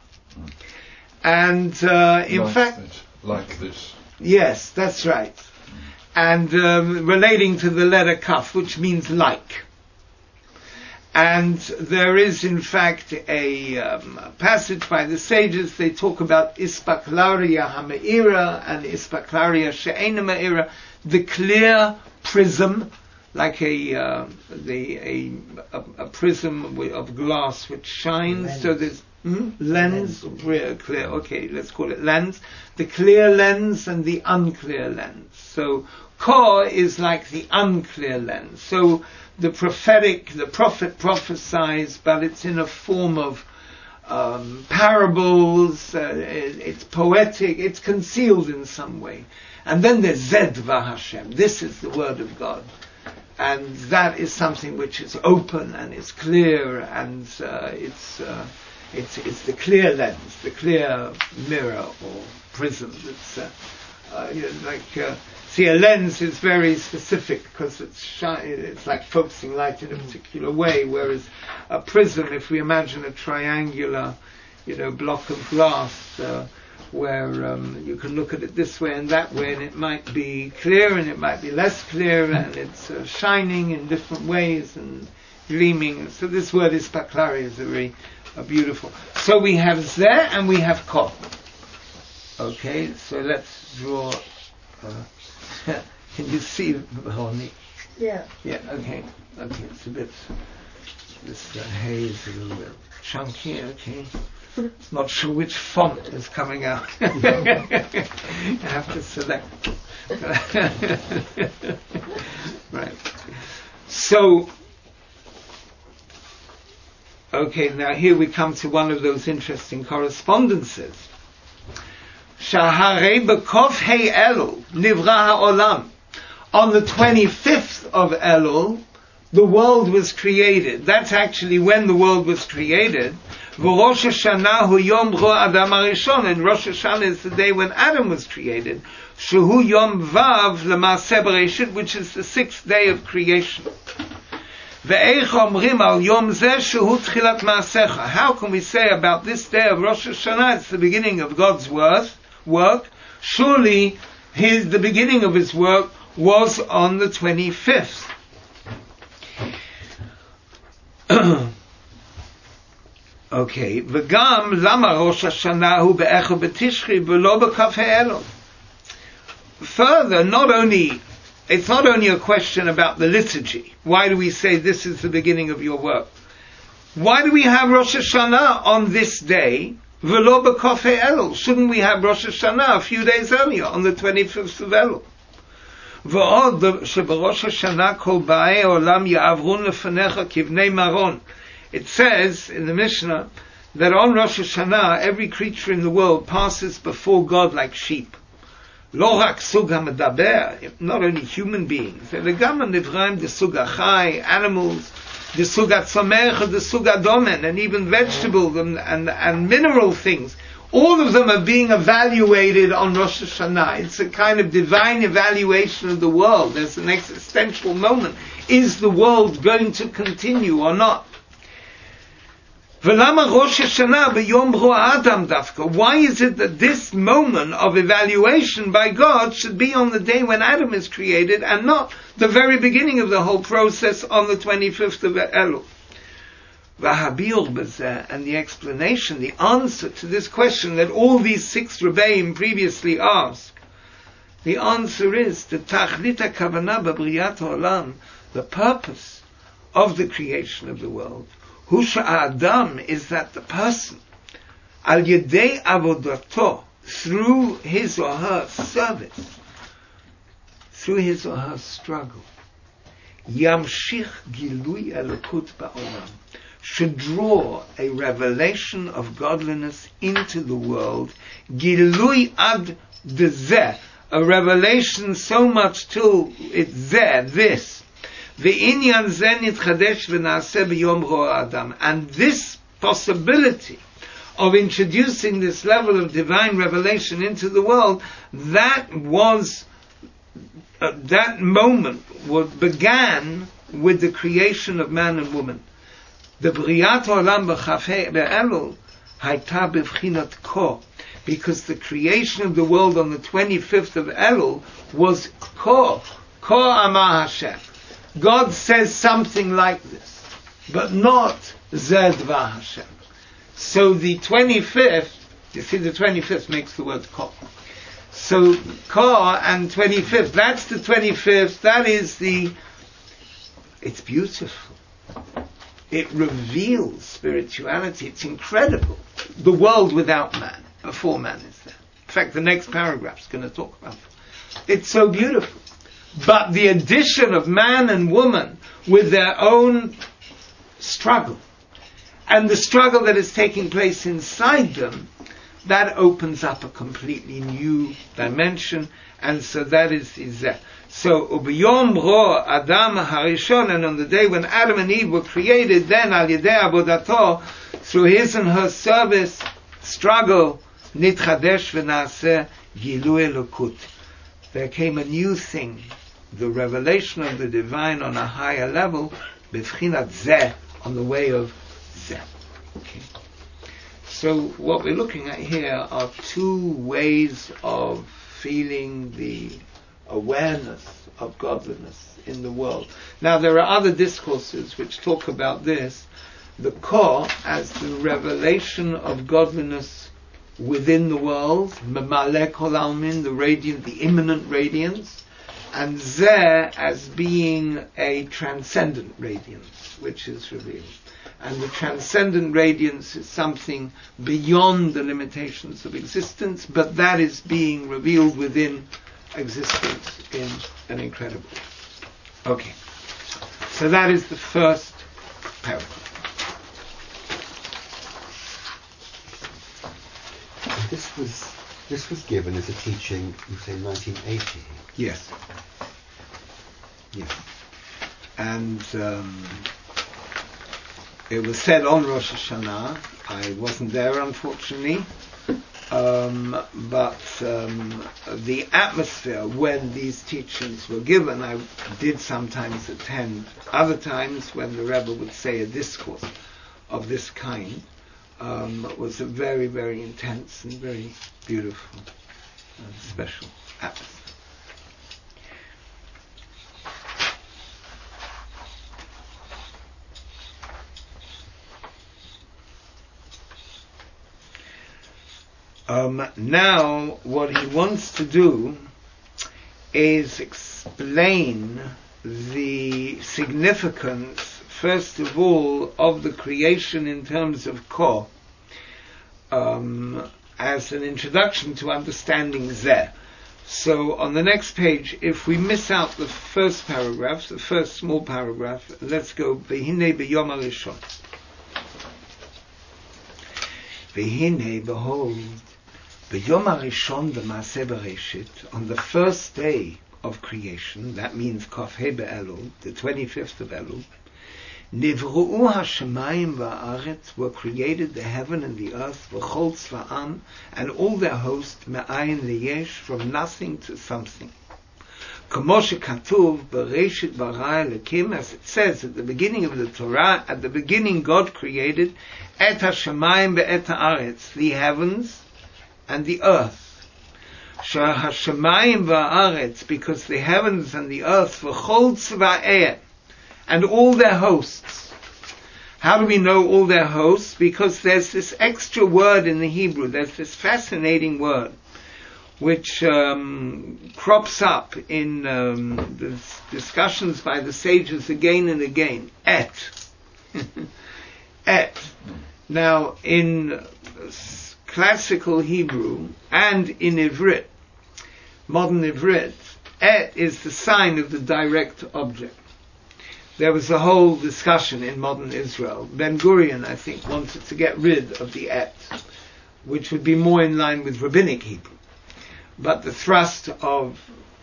And uh, in like fact, this, like this. Yes, that's right. And um, relating to the letter Kaf, which means like. And there is, in fact, a, um, a passage by the sages. They talk about ispaklaria ha'me'ira and ispaklaria she'ena me'ira, the clear prism, like a uh, the a, a, a prism of glass which shines. Lens. So there's hmm? lens, lens. Clear, clear. Okay, let's call it lens. The clear lens and the unclear lens. So Kor is like the unclear lens. So the prophetic, the prophet prophesies, but it's in a form of um, parables. Uh, it, it's poetic. It's concealed in some way. And then there's Zed V'Hashem. This is the word of God. And that is something which is open and is clear, and uh, it's, uh, it's it's the clear lens, the clear mirror or prism. It's uh, uh, you know, like uh, see, a lens is very specific because it's shi- it's like focusing light in a particular way, whereas a prism, if we imagine a triangular, you know, block of glass. Uh, where um, you can look at it this way and that way, and it might be clear and it might be less clear, and it's uh, shining in different ways and gleaming. So this word is paklari, is a very uh, beautiful. So we have Zeh and we have Ko. Okay, so let's draw. Uh, can you see, Honey? Yeah. Yeah. Okay. Okay. It's a bit. This uh, haze is a little bit chunky. Okay. Not sure which font is coming out. I have to select. Right. So, okay, now here we come to one of those interesting correspondences. Shaharei b'kof hei Elul nivra ha'olam. On the twenty-fifth of Elul, the world was created. That's actually when the world was created. V'Rosh Hashanah hu Yom Ro Adam HaRishon, and Rosh Hashanah is the day when Adam was created. Shehu Yom Vav L'Maaseh Bereshit, which is the sixth day of creation. Ve'eich omrim al Yom Zeh shehu Tchilat Maasecha. How can we say about this day of Rosh Hashanah, it's the beginning of God's work? Work. Surely, his the beginning of his work was on the twenty-fifth. Okay, v'gam lama Rosh Hashanah hu be'echad b'Tishri v'lo b'kaf ha'elul. Further, not only it's not only a question about the liturgy. Why do we say this is the beginning of your work? Why do we have Rosh Hashanah on this day? V'lo b'kaf ha'elul. Shouldn't we have Rosh Hashanah a few days earlier, on the twenty-fifth of Elul? V'od sheberosh Hashanah kol ba'ei olam ya'avrun lefanecha kivnei maron. It says in the Mishnah that on Rosh Hashanah every creature in the world passes before God like sheep. Lo rak sug ha'medaber, not only human beings, the gaman nivraim the sug ha'chai, animals, the sug ha'tzamech, the sug ha'domen, and even vegetables and, and, and mineral things. All of them are being evaluated on Rosh Hashanah. It's a kind of divine evaluation of the world. There's an existential moment. Is the world going to continue or not? V'lama Rosh Hashanah b'yom bro Adam dafka? Why is it that this moment of evaluation by God should be on the day when Adam is created and not the very beginning of the whole process on the twenty-fifth of Elul? V'habir b'zeh, and the explanation, the answer to this question that all these six Rebbeim previously asked, the answer is the tachlit ha'kavanah b'briyat ha'olam, the purpose of the creation of the world. Husha Adam is that the person, al yedei avodato, through his or her service, through his or her struggle, yamshich gilui elokut ba'olam, should draw a revelation of godliness into the world, gilui ad dezeh, a revelation so much till it's there, this. And this possibility of introducing this level of divine revelation into the world, that was, uh, that moment was, began with the creation of man and woman. The Briyat Olam b'Chafei be'Elul hayta b'vchinat ko, because the creation of the world on the twenty-fifth of Elul was ko, ko amar Hashem. God says something like this, but not Zed Va Hashem. So the twenty-fifth, you see the twenty-fifth makes the word Ko. So Ko and twenty-fifth, that's the twenty-fifth, that is the, it's beautiful. It reveals spirituality, it's incredible. The world without man, before man is there. In fact, the next paragraph is going to talk about it. It's so beautiful. But the addition of man and woman with their own struggle, and the struggle that is taking place inside them, that opens up a completely new dimension, and so that is Zeh. So, Ubiyom Ro Adam Harishon, and on the day when Adam and Eve were created, then Al Yedei Avodato, through his and her service, struggle, Nitchadesh V'Naaseh Gilui Elokut. There came a new thing, the revelation of the divine on a higher level, b'vchinat zeh, on the way of zeh. Okay. So what we're looking at here are two ways of feeling the awareness of godliness in the world. Now there are other discourses which talk about this, the Ko as the revelation of godliness within the world, Memaleh Kol Almin, the radiant, the immanent radiance, and Zeh as being a transcendent radiance, which is revealed. And the transcendent radiance is something beyond the limitations of existence, but that is being revealed within existence in an incredible way. Okay. So that is the first paragraph. This was this was given as a teaching, you say nineteen eighty? Yes. Yes. And um, it was said on Rosh Hashanah. I wasn't there, unfortunately. Um, but um, the atmosphere when these teachings were given, I did sometimes attend. Other times when the Rebbe would say a discourse of this kind, um, was a very, very intense and very beautiful and special atmosphere. Um, now, what he wants to do is explain the significance, first of all, of the creation in terms of Ko, um, as an introduction to understanding Zeh. So, on the next page, if we miss out the first paragraph, the first small paragraph, let's go V'hinei b'yom harishon. V'hinei, behold, b'yom harishon b'maaseh bereshit, on the first day of creation, that means Kaf Hei be'Elul, the twenty-fifth of Elul, Nivru'u hashemayim va'aretz, were created the heaven and the earth, v'chol tzva'am, and all their host, me'ayin le'yesh, from nothing to something. Kamo shekatuv bereshit bara Elokim, as it says at the beginning of the Torah, at the beginning God created et hashemayim ve'et ha'aretz, the heavens and the earth. Shah hashemayim va'aretz, because the heavens and the earth, v'chol tzva'eh, and all their hosts. How do we know all their hosts? Because there's this extra word in the Hebrew, there's this fascinating word, which um, crops up in um, the discussions by the sages again and again. Et. Et. Now, in classical Hebrew and in Ivrit, modern Ivrit, et is the sign of the direct object. There was a whole discussion in modern Israel. Ben Gurion, I think, wanted to get rid of the et, which would be more in line with rabbinic Hebrew. But the thrust of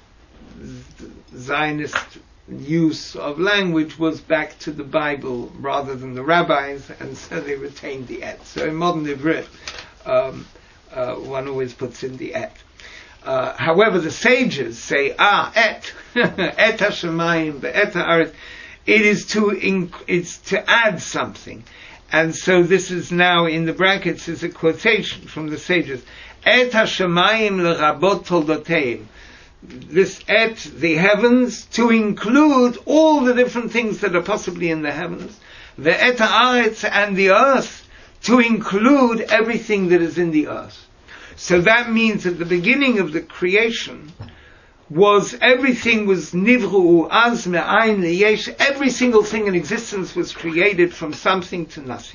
Zionist use of language was back to the Bible rather than the rabbis, and so they retained the et. So in modern Ivrit, um, uh, one always puts in the et. Uh, however, the sages say, ah, et, et hashemayim, et ha'aretz. It is to inc- it's to add something, and so this is now in the brackets is a quotation from the sages. Et hashemayim lerabot toldoteim. This et, the heavens, to include all the different things that are possibly in the heavens. The et haaretz, and the earth, to include everything that is in the earth. So that means at the beginning of the creation, was everything was nivru az me'ayin le'yesh, every single thing in existence was created from something to nothing.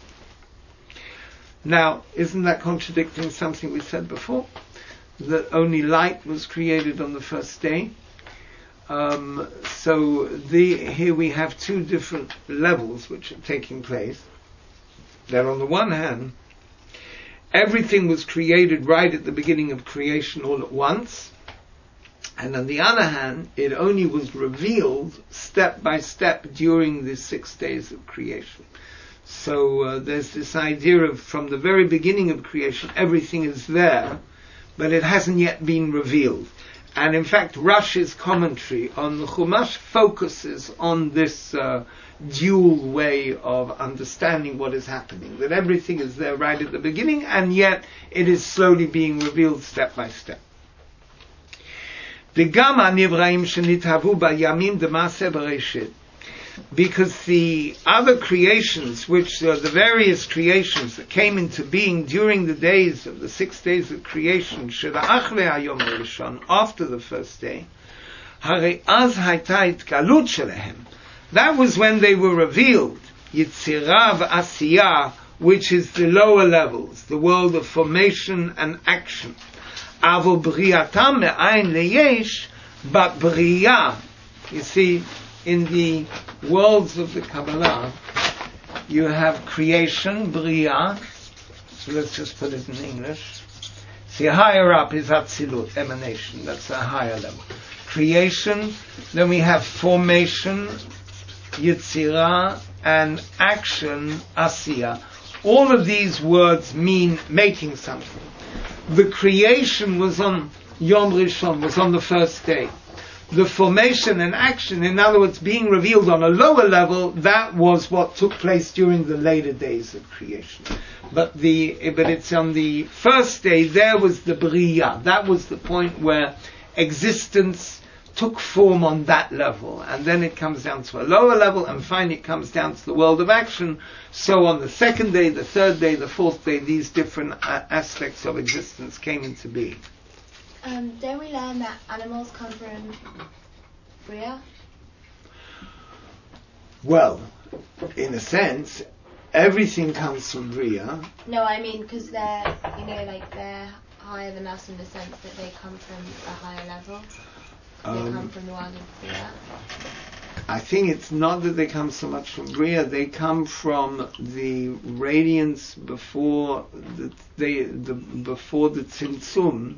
Now, isn't that contradicting something we said before? That only light was created on the first day. Um, so the, here we have two different levels which are taking place. That on the one hand, everything was created right at the beginning of creation all at once. And on the other hand, it only was revealed step by step during the six days of creation. So uh, there's this idea of from the very beginning of creation, everything is there, but it hasn't yet been revealed. And in fact, Rashi's commentary on the Chumash focuses on this uh, dual way of understanding what is happening, that everything is there right at the beginning, and yet it is slowly being revealed step by step. Because the other creations, which are the various creations that came into being during the days of the six days of creation, after the first day, that was when they were revealed, Yitzirah v'asiyah, which is the lower levels, the world of formation and action. Avo briatam me'ayin le'yesh, but bria, you see, in the worlds of the Kabbalah, you have creation, bria, so let's just put it in English. See, higher up is Atzilut, emanation, that's a higher level. Creation, then we have formation, Yitzirah, and action, Asiya. All of these words mean making something. The creation was on Yom Rishon, was on the first day. The formation and action, in other words, being revealed on a lower level, that was what took place during the later days of creation. But the but it's on the first day, there was the Bria. That was the point where existence took form on that level, and then it comes down to a lower level, and finally it comes down to the world of action. So on the second day, the third day, the fourth day, these different uh, aspects of existence came into being. Um, don't we learn that animals come from Bria? Well, in a sense, everything comes from Bria. No, I mean because they're, you know, like they're higher than us in the sense that they come from a higher level. They Um, come from the world of Bria. I think it's not that they come so much from Bria, they come from the radiance before the, they, the before the Tzimtzum,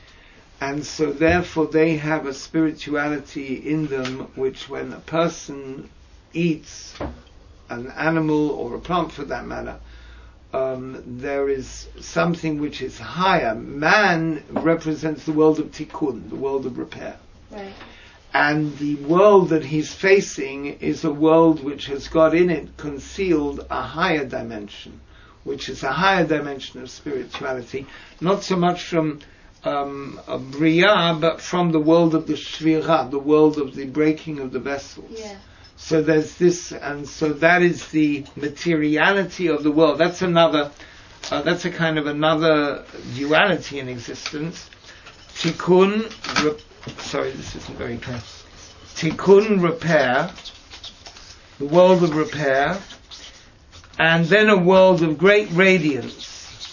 and so therefore they have a spirituality in them which, when a person eats an animal or a plant for that matter, um, there is something which is higher. Man represents the world of tikkun, the world of repair. Right. And the world that he's facing is a world which has got in it concealed a higher dimension, which is a higher dimension of spirituality, not so much from um, a Bria, but from the world of the Shvira, the world of the breaking of the vessels. Yeah. So there's this, and so that is the materiality of the world. That's another, uh, that's a kind of another duality in existence. Tikkun, re- sorry, this isn't very clear. Tikkun, repair, the world of repair, and then a world of great radiance.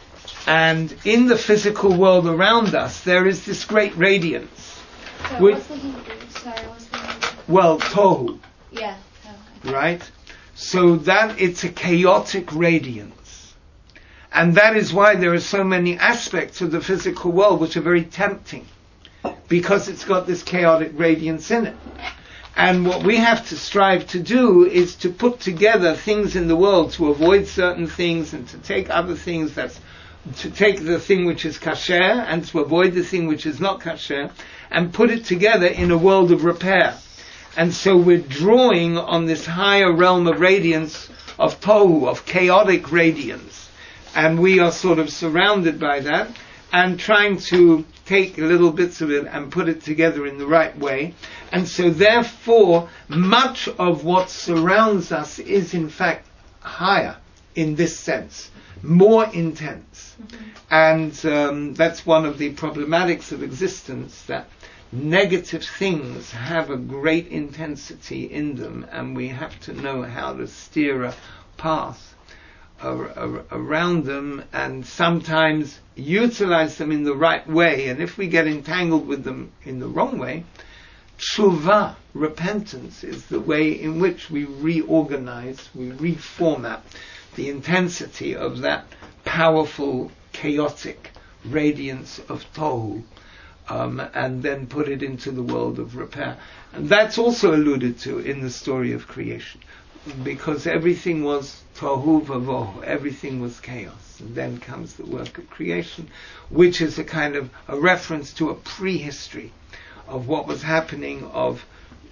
And in the physical world around us, there is this great radiance. So which, what's the Hebrew? Sorry, what's the Hebrew? Well, tohu. Yeah. Okay. Right? So that it's a chaotic radiance. And that is why there are so many aspects of the physical world which are very tempting, because it's got this chaotic radiance in it. And what we have to strive to do is to put together things in the world, to avoid certain things and to take other things, that's to take the thing which is kasher and to avoid the thing which is not kasher, and put it together in a world of repair. And so we're drawing on this higher realm of radiance, of tohu, of chaotic radiance. And we are sort of surrounded by that, and trying to take little bits of it and put it together in the right way. And so therefore, much of what surrounds us is in fact higher in this sense, more intense. Mm-hmm. And um, that's one of the problematics of existence, that negative things have a great intensity in them, and we have to know how to steer a path ar- ar- around them, and sometimes utilize them in the right way. And if we get entangled with them in the wrong way, tshuva, repentance, is the way in which we reorganize, we reformat the intensity of that powerful, chaotic radiance of tohu. Um, and then put it into the world of repair. And that's also alluded to in the story of creation, because everything was tohu vavohu, everything was chaos. And then comes the work of creation, which is a kind of a reference to a prehistory of what was happening, of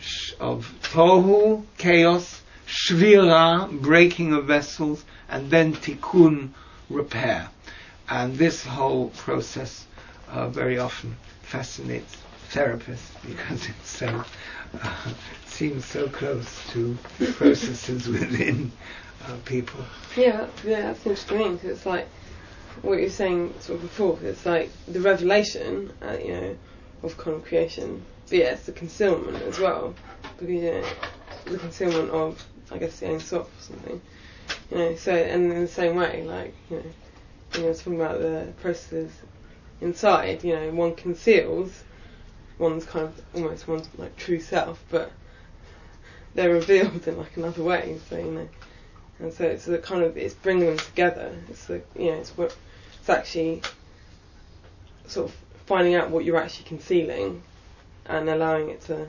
of tohu, chaos, shvira, breaking of vessels, and then tikkun, repair. And this whole process uh, very often fascinates therapists, because it so uh, seems so close to processes within uh, people. Yeah, yeah, that's interesting. Cause it's like what you were saying sort of before. It's like the revelation, uh, you know, of kind of creation. But yeah, it's the concealment as well, because you know, the concealment of, I guess, the Ein Sof or something. You know, so and in the same way, like you know, when you're talking about the processes inside, you know, one conceals one's kind of almost one's like true self, but they're revealed in like another way. So you know, and so it's the kind of it's bringing them together. It's the you know it's what it's actually sort of finding out what you're actually concealing and allowing it to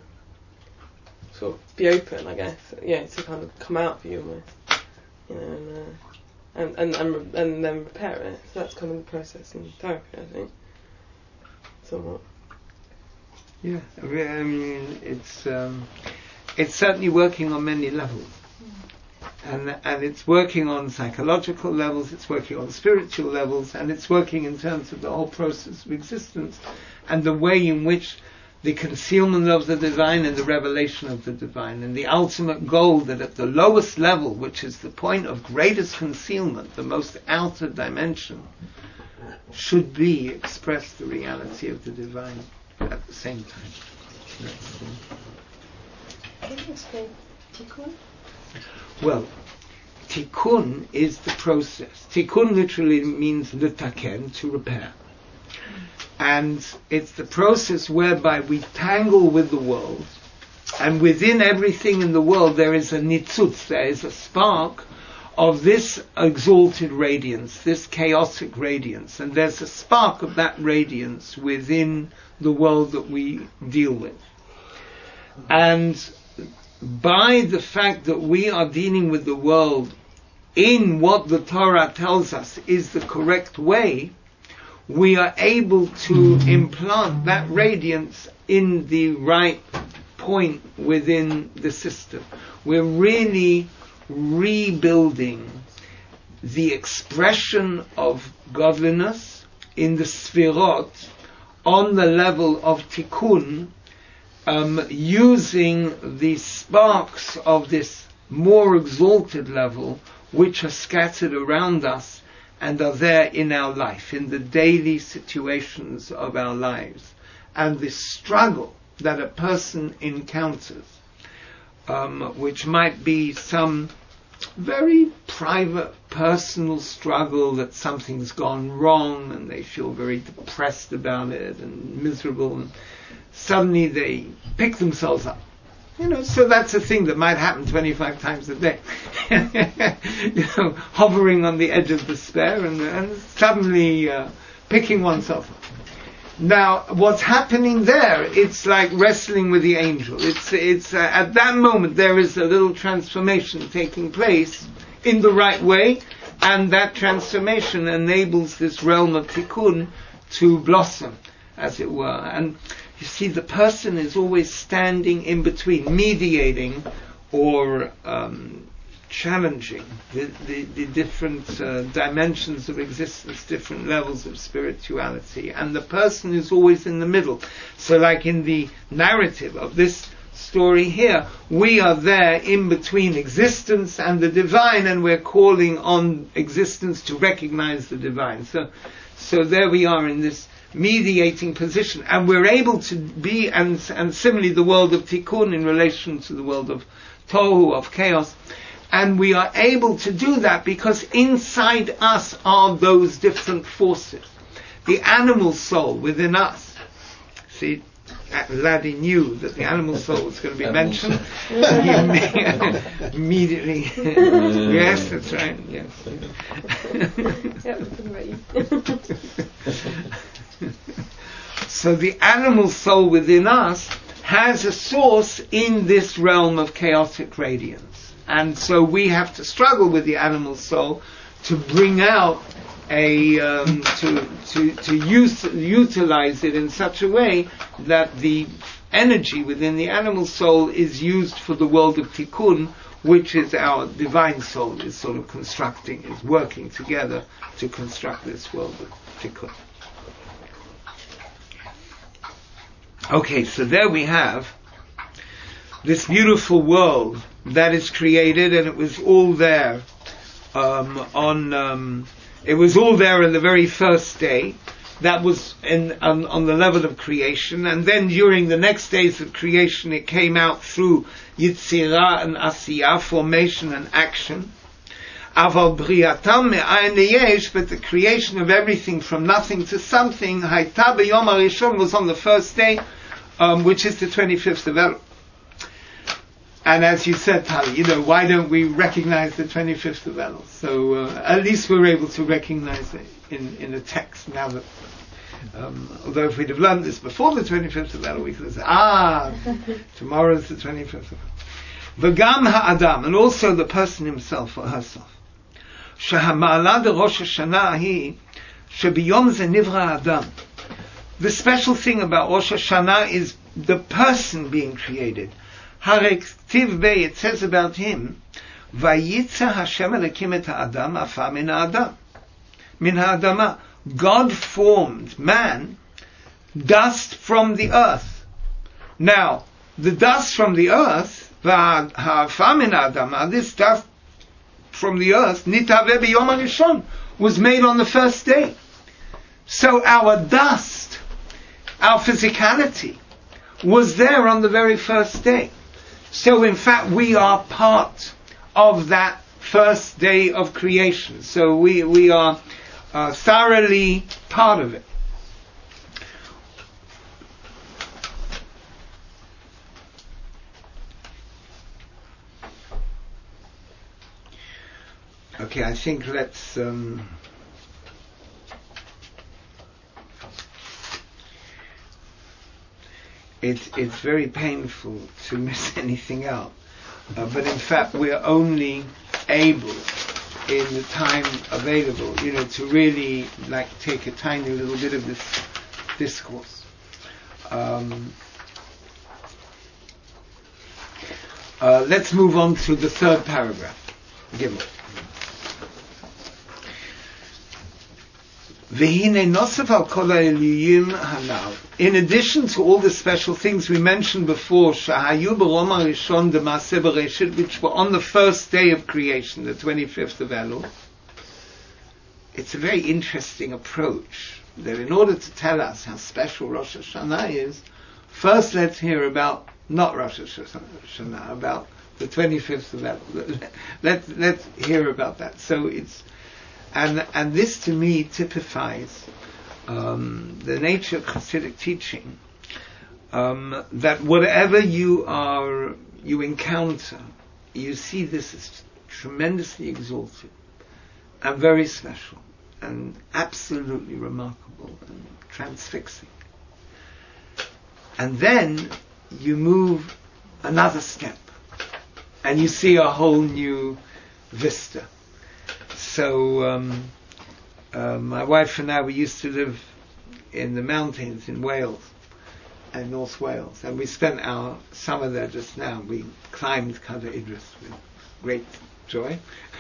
sort of be open, I guess. Yeah, to kind of come out for you almost, you know, and uh, and and and, re- and then repair it. So that's kind of the process in therapy, I think. Somewhat. Yeah, I mean, it's um, it's certainly working on many levels, and and it's working on psychological levels, it's working on spiritual levels, and it's working in terms of the whole process of existence, and the way in which the concealment of the divine and the revelation of the divine, and the ultimate goal that at the lowest level, which is the point of greatest concealment, the most outer dimension, should be express the reality of the divine at the same time. Can you explain tikkun? Well, tikkun is the process. Tikkun literally means litaken, to repair. And it's the process whereby we tangle with the world And within everything in the world there is a nitzutz, there is a spark of this exalted radiance, this chaotic radiance. And there's a spark of that radiance within the world that we deal with. And by the fact that we are dealing with the world in what the Torah tells us is the correct way, we are able to implant that radiance in the right point within the system. We're really rebuilding the expression of godliness in the Sfirot on the level of Tikkun, um, using the sparks of this more exalted level which are scattered around us and are there in our life, in the daily situations of our lives. And this struggle that a person encounters, um, which might be some very private, personal struggle that something's gone wrong and they feel very depressed about it and miserable, and suddenly they pick themselves up. You know, so that's a thing that might happen twenty-five times a day. You know, hovering on the edge of despair and, and suddenly uh, picking oneself up. Now, what's happening there, it's like wrestling with the angel. It's, it's uh, at that moment there is a little transformation taking place in the right way, and that transformation enables this realm of Tikkun to blossom, as it were. And you see, the person is always standing in between, mediating or um, challenging the, the, the different uh, dimensions of existence, different levels of spirituality, and the person is always in the middle. So like in the narrative of this story here, we are there in between existence and the divine, and we're calling on existence to recognize the divine. So, so there we are in this mediating position, and we're able to be, and, and similarly the world of Tikkun in relation to the world of Tohu, of chaos. And we are able to do that because inside us are those different forces. The animal soul within us. See, Laddie knew that the animal soul was going to be Animal mentioned. He immediately. Yes, that's right. Yes. Yeah, we're talking about you. So the animal soul within us has a source in this realm of chaotic radiance. And so we have to struggle with the animal soul to bring out a, um, to, to, to use, utilize it in such a way that the energy within the animal soul is used for the world of Tikkun, which is our divine soul is sort of constructing, is working together to construct this world of Tikkun. Okay, so there we have this beautiful world that is created, and it was all there um, on. Um, it was all there on the very first day. That was in on, on the level of creation, and then during the next days of creation, it came out through Yitzirah and Asiyah, formation and action. Aval briatam me'ayin leyesh, but the creation of everything from nothing to something, hayta b'yom harishon, was on the first day, um, which is the twenty-fifth of Elul. And as you said, Tali, you know, why don't we recognize the twenty-fifth of Elul? So uh, at least we're able to recognize it in, in a text now that, um, although if we'd have learned this before the twenty-fifth of Elul, we could have said, ah, tomorrow's the twenty-fifth of Elul. V'gam ha'adam, and also the person himself or herself. Shehama'ala de Rosh Hashanah hi, shebiyom ze nivra adam. The special thing about Rosh Hashanah is the person being created. Harektiv Bey, it says about him, Vayitza Hashem Elokim et ha'adam afa min ha'adam. Min ha'adama. God formed man, dust from the earth. Now, the dust from the earth, ha'afa min ha'adama, this dust from the earth, nitaveh b'yom harishon, was made on the first day. So our dust, our physicality, was there on the very first day. So in fact we are part of that first day of creation. So we, we are uh, thoroughly part of it. Okay, I think let's. Um, It's it's very painful to miss anything out, uh, but in fact we're only able, in the time available, you know, to really like take a tiny little bit of this discourse. Um, uh, let's move on to the third paragraph. Gimel. In addition to all the special things we mentioned before, which were on the first day of creation, the twenty-fifth of Elul, it's a very interesting approach that in order to tell us how special Rosh Hashanah is, first let's hear about not Rosh Hashanah, about the twenty-fifth of Elul. Let's, let's hear about that. So it's And and this to me typifies um, the nature of Hasidic teaching, um, that whatever you are you encounter, you see this as tremendously exalted and very special and absolutely remarkable and transfixing. And then you move another step and you see a whole new vista. So, um, uh, my wife and I, we used to live in the mountains in Wales, in North Wales, and we spent our summer there just now. We climbed Cadair Idris with great joy.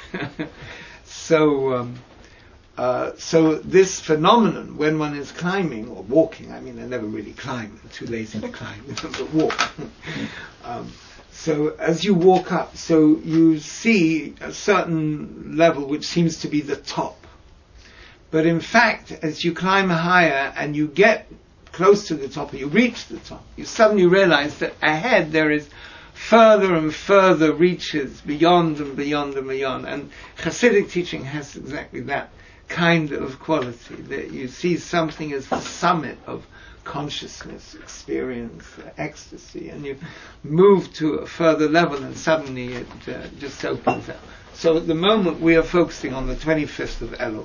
so, um, uh, so this phenomenon, when one is climbing or walking, I mean, I never really climb, I'm too lazy to climb, but walk. um, So as you walk up, so you see a certain level which seems to be the top. But in fact, as you climb higher and you get close to the top, or you reach the top, you suddenly realize that ahead there is further and further reaches beyond and beyond and beyond. And Hasidic teaching has exactly that kind of quality, that you see something as the summit of consciousness, experience, uh, ecstasy, and you move to a further level and suddenly it uh, just opens up. So at the moment we are focusing on the twenty-fifth of Elul.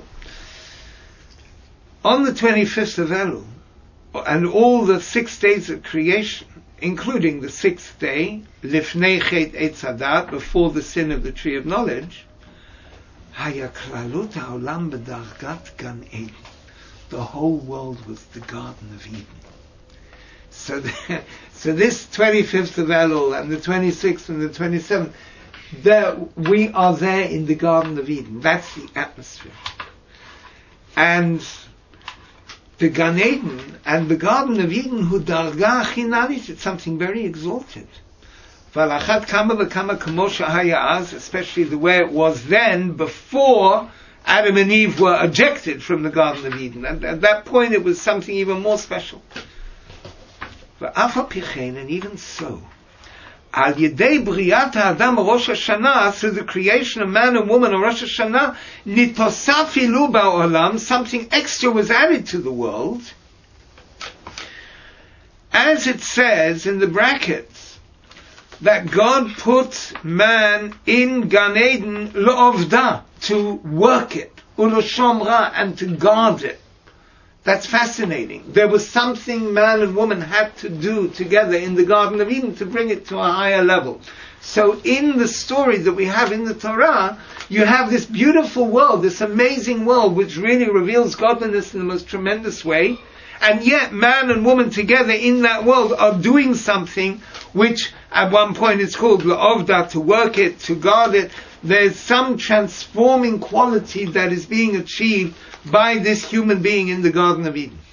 On the twenty-fifth of Elul, and all the six days of creation, including the sixth day, Lifnei Chet Eitz Hadat, before the sin of the tree of knowledge, Haya Klalut Ha'olam B'dargat Gan Eden. The whole world was the Garden of Eden. So, the, so this twenty-fifth of Elul and the twenty-sixth and the twenty-seventh, there we are there in the Garden of Eden. That's the atmosphere. And the Gan Eden and the Garden of Eden, hu darga chinalit, it's something very exalted. Valachat kama v'kama kamo shehaya az, especially the way it was then, before Adam and Eve were ejected from the Garden of Eden. And at that point it was something even more special. And even so, Al Yedei Briyat Ha'adam Rosh Hashanah, through the creation of man and woman on Rosh Hashanah, Nitosaf Ilu Ba'olam, something extra was added to the world. As it says in the brackets, that God put man in Gan Eden Lo'ovda, to work it, Uloshomra, and to guard it. That's fascinating. There was something man and woman had to do together in the Garden of Eden to bring it to a higher level. So in the story that we have in the Torah, you have this beautiful world, this amazing world, which really reveals godliness in the most tremendous way, and yet man and woman together in that world are doing something which at one point is called La'ovda, to work it, to guard it. There's some transforming quality that is being achieved by this human being in the Garden of Eden.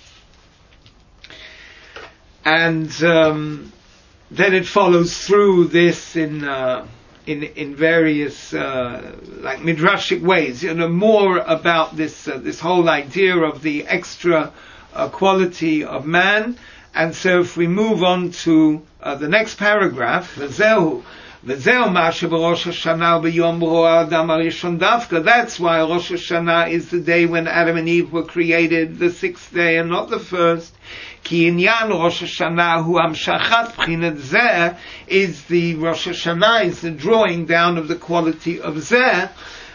And um, then it follows through this in uh, in in various uh, like midrashic ways, you know, more about this uh, this whole idea of the extra uh, quality of man. And so if we move on to uh, the next paragraph, V'zehu, V'zehu ma'aseh b'Rosh Hashanah b'yom b'ro Adam harishon dafka. That's why Rosh Hashanah is the day when Adam and Eve were created, the sixth day and not the first. Ki inyan Rosh Hashanah hu hamshachat b'chinat zeh, is the Rosh Hashanah is the drawing down of the quality of zeh.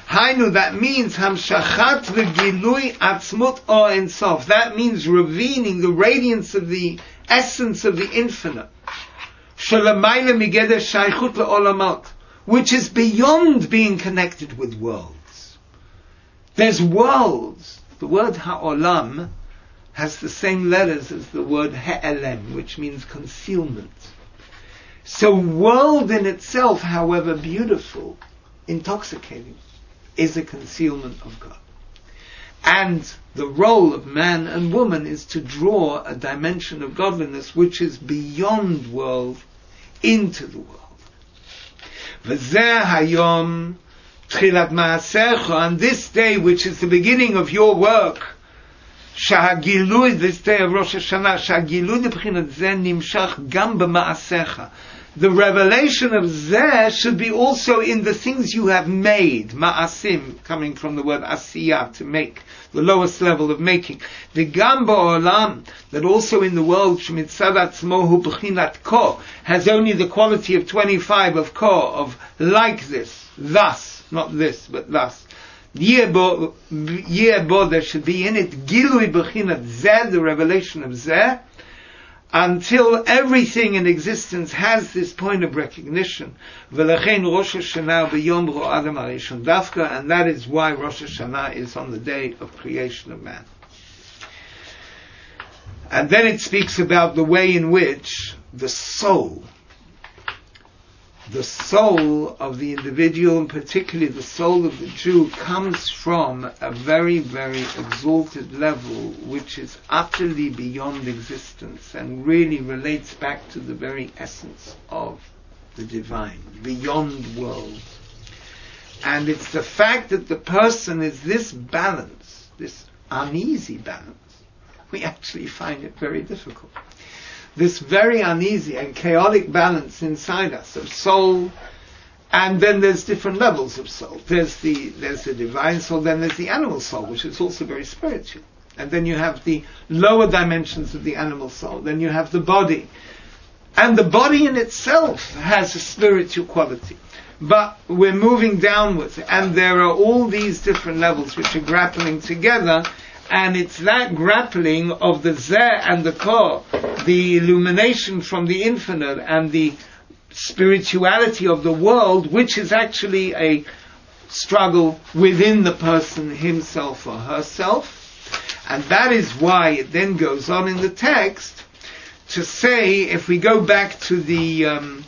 Hainu, that means Hamshachat v'gilui atzmut o ein sof. That means revealing the radiance of the essence of the infinite. Shalamayla migeder shaychut le'olamot, which is beyond being connected with worlds. There's worlds. The word ha'olam has the same letters as the word he'elem, which means concealment. So world in itself, however beautiful, intoxicating, is a concealment of God. And the role of man and woman is to draw a dimension of godliness which is beyond world into the world. V'zeh hayom tchilat ma'asecha, on this day, which is the beginning of your work, shahagilui, this day of Rosh Hashanah, shahagilui neb'chinat zeh nimshach gam b'ma'asecha. The revelation of Zeh should be also in the things you have made. Ma'asim, coming from the word asiyah, to make, the lowest level of making. The gamba olam, that also in the world, shemitzad atzmo b'chinat ko, has only the quality of twenty-five of ko, of like this, thus, not this, but thus. Yebo, yebo, there should be in it, gilui b'chinat Zeh, the revelation of Zeh, until everything in existence has this point of recognition. V'lechein Rosh Hashanah b'yom ro Adam harishon dafka, and that is why Rosh Hashanah is on the day of creation of man. And then it speaks about the way in which the soul, the soul of the individual, and particularly the soul of the Jew, comes from a very, very exalted level which is utterly beyond existence and really relates back to the very essence of the divine, beyond world. And it's the fact that the person is this balance, this uneasy balance. We actually find it very difficult. This very uneasy and chaotic balance inside us of soul, and then there's different levels of soul. There's the there's the divine soul, then there's the animal soul, which is also very spiritual. And then you have the lower dimensions of the animal soul. Then you have the body. And the body in itself has a spiritual quality. But we're moving downwards, and there are all these different levels which are grappling together. And it's that grappling of the Zeh and the Ko, the illumination from the infinite and the spirituality of the world, which is actually a struggle within the person himself or herself. And that is why it then goes on in the text to say, if we go back to the, um,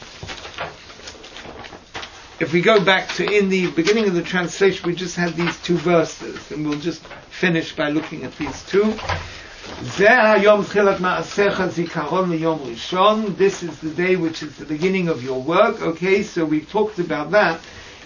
if we go back to in the beginning of the translation, we just had these two verses, and we'll just finish by looking at these two. This is the day which is the beginning of your work. Okay, so we've talked about that.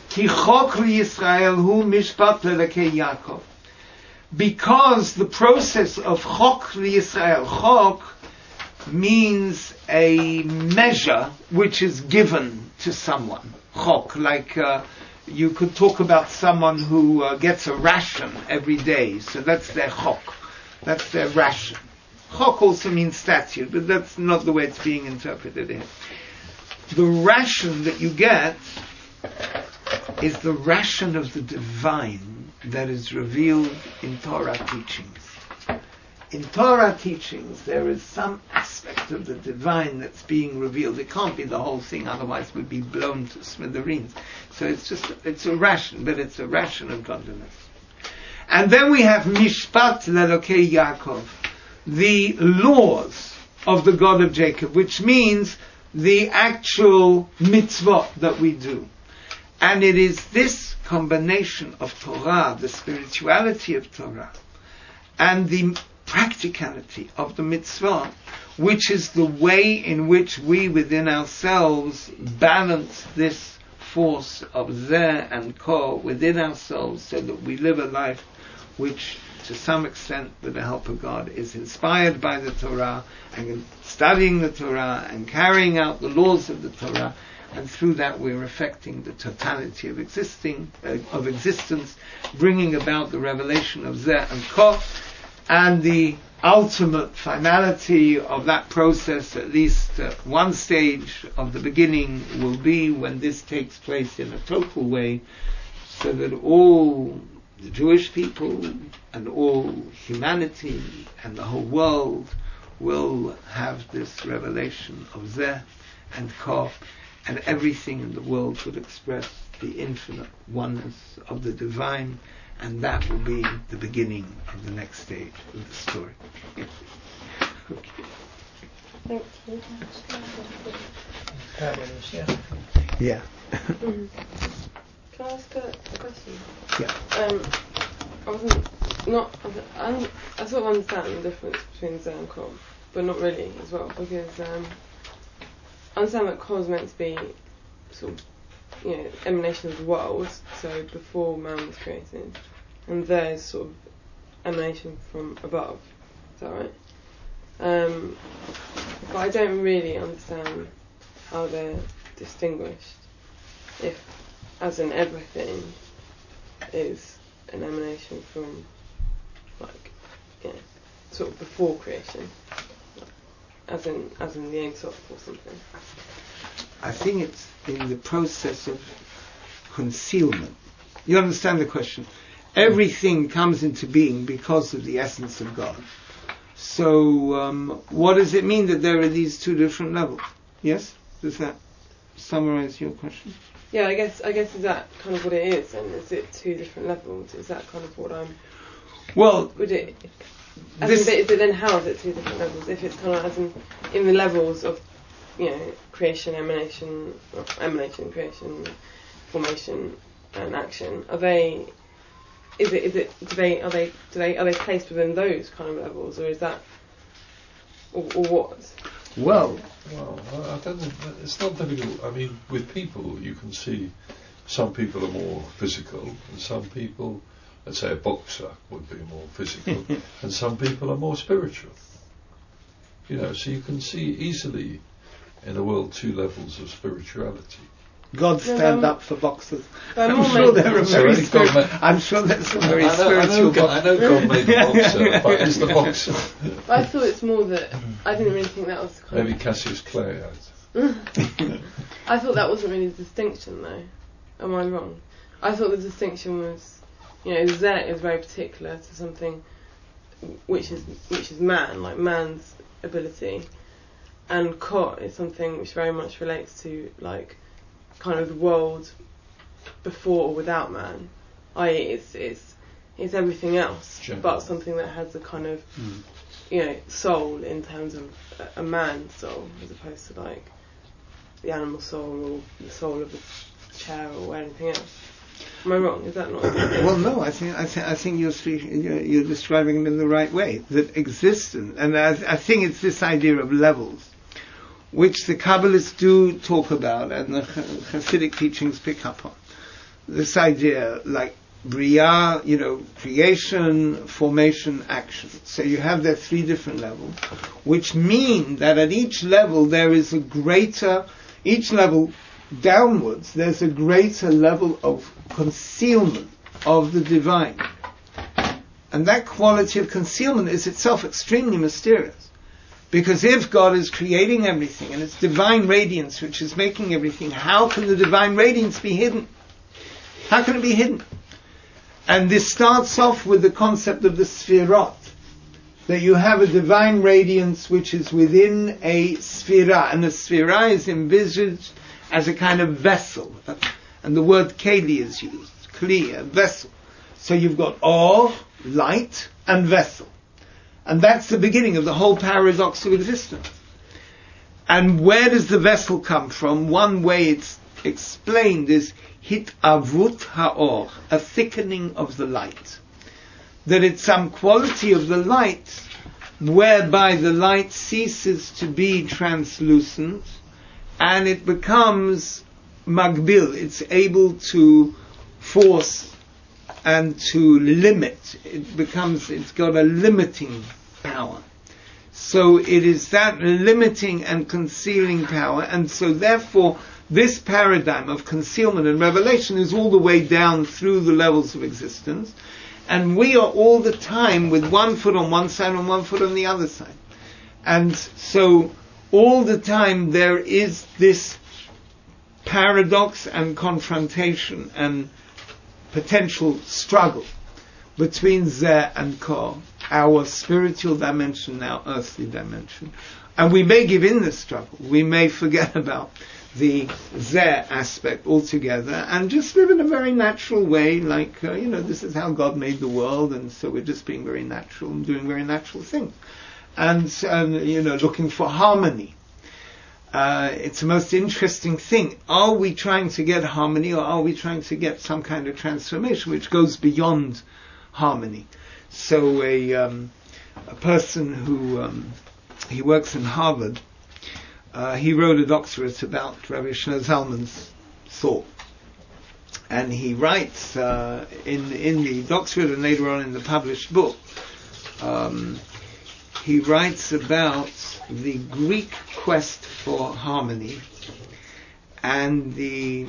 Because the process of chok liyisrael, chok means a measure which is given to someone. Chok, like uh, you could talk about someone who uh, gets a ration every day, so that's their chok, that's their ration. Chok also means statute, but that's not the way it's being interpreted here. The ration that you get is the ration of the divine that is revealed in Torah teachings. In Torah teachings, there is some aspect of the divine that's being revealed. It can't be the whole thing, otherwise it would be blown to smithereens. So it's just, it's a ration, but it's a ration of godliness. And then we have Mishpat Lelokei Yaakov, the laws of the God of Jacob, which means the actual mitzvot that we do. And it is this combination of Torah, the spirituality of Torah, and the practicality of the mitzvah, which is the way in which we within ourselves balance this force of Zeh and Ko within ourselves, so that we live a life which, to some extent, with the help of God, is inspired by the Torah, and studying the Torah and carrying out the laws of the Torah, and through that we're affecting the totality of existing uh, of existence, bringing about the revelation of Zeh and Ko. And the ultimate finality of that process, at least uh, one stage of the beginning, will be when this takes place in a total way, so that all the Jewish people and all humanity and the whole world will have this revelation of Zeh and Kof, and everything in the world will express the infinite oneness of the divine, and that will be the beginning of the next stage of the story. Okay. Thank you. Yeah. Mm. Can I ask a, a question? Yeah. Um, I wasn't not. I, wasn't, I sort of understand the difference between Zeh and Kol, but not really as well, because um, I understand that Kol is meant to be sort of, you know, emanation of the world, so before man was created, and Zeh is sort of emanation from above. Is that right? Um, but I don't really understand how they're distinguished. If, as in everything, is an emanation from, like, you know, sort of before creation, as in as in the Ein Sof or something. I think it's in the process of concealment. You understand the question? Everything comes into being because of the essence of God. So, um, what does it mean that there are these two different levels? Yes? Does that summarize your question? Yeah, I guess I guess is that kind of what it is, and is it two different levels? Is that kind of what I'm... Well... Would it... As this in, is it then how is it two different levels? If it's kind of as in, in the levels of, you know, creation, emanation, or emanation, creation, formation, and action, are they... Is it? Is it? Do they? Are they? Do they? Are they placed within those kind of levels, or is that, or, or what? Well, well, I don't know. It's not difficult. I mean, with people, you can see some people are more physical, and some people, let's say, a boxer would be more physical, and some people are more spiritual. You know, so you can see easily in the world two levels of spirituality. God stand no, up for boxers. I'm, I'm sure they're a very Sorry, spiritual. God, I'm sure that's a very I know, spiritual I know, God, boxer. I know God made the boxer, but it's the boxer. But I thought it's more that I didn't really think that was kind Maybe of, Cassius Clay had. I thought that wasn't really the distinction, though. Am I wrong? I thought the distinction was, you know, Zeh is very particular to something which is which is man, like man's ability, and Kot is something which very much relates to, like, kind of the world before or without man, that is, it's it's it's everything else, General. But something that has a kind of mm. you know soul in terms of a, a man's soul, as opposed to like the animal soul or the soul of a chair or anything else. Am I wrong? Is that not? Well, no. I think I think I think you're speaking, you're, you're describing it in the right way. That existence, and I, I think it's this idea of levels, which the Kabbalists do talk about, and the Hasidic teachings pick up on. This idea, like Bria, you know, creation, formation, action. So you have there three different levels, which mean that at each level there is a greater, each level downwards, there's a greater level of concealment of the divine. And that quality of concealment is itself extremely mysterious. Because if God is creating everything, and it's divine radiance which is making everything, how can the divine radiance be hidden? How can it be hidden? And this starts off with the concept of the Sfirot, that you have a divine radiance which is within a Sphira, and the Sphira is envisaged as a kind of vessel, and the word Keli is used, Kli, a vessel. So you've got Or, light, and vessel. And that's the beginning of the whole paradox of existence. And where does the vessel come from? One way it's explained is hitavut haor, a thickening of the light. That it's some quality of the light whereby the light ceases to be translucent and it becomes magbil. It's able to force and to limit. It becomes, it's got a limiting power. So it is that limiting and concealing power, and so therefore this paradigm of concealment and revelation is all the way down through the levels of existence, and we are all the time with one foot on one side and one foot on the other side. And so all the time there is this paradox and confrontation and potential struggle between Zeh and Kor, our spiritual dimension, our earthly dimension. And we may give in this struggle. We may forget about the Zeh aspect altogether and just live in a very natural way, like, uh, you know, this is how God made the world, and so we're just being very natural and doing very natural things. And, and you know, looking for harmony. Uh, it's the most interesting thing. Are we trying to get harmony, or are we trying to get some kind of transformation which goes beyond harmony? So a, um, a person who, um, he works in Harvard, uh, he wrote a doctorate about Rabbi Shlomo Zalman's thought. And he writes uh, in, in the doctorate and later on in the published book, um, he writes about the Greek quest for harmony and the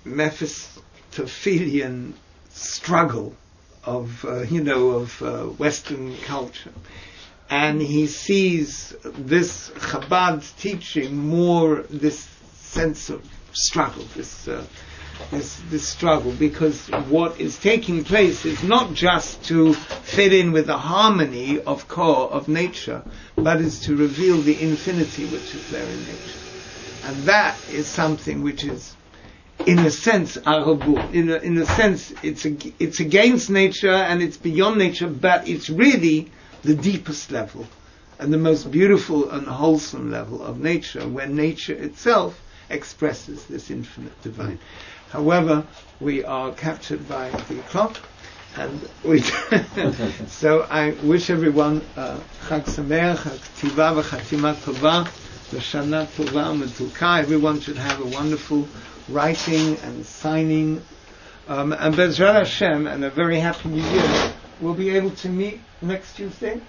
Mephistophelian struggle of, uh, you know, of uh, Western culture. And he sees this Chabad teaching more this sense of struggle, this, uh, this, this struggle, because what is taking place is not just to fit in with the harmony of core, of nature, but is to reveal the infinity which is there in nature. And that is something which is, in a sense, arabu. In a, in a sense, it's a, it's against nature and it's beyond nature, but it's really the deepest level and the most beautiful and wholesome level of nature, when nature itself expresses this infinite divine. However, we are captured by the clock, and we so I wish everyone uh, Chag Sameach, K'tiva v'Chatima Tova, L'Shana Tova Metuka. Everyone should have a wonderful writing and signing, um, and Bezrat Hashem, and a very happy New Year. We'll be able to meet next Tuesday.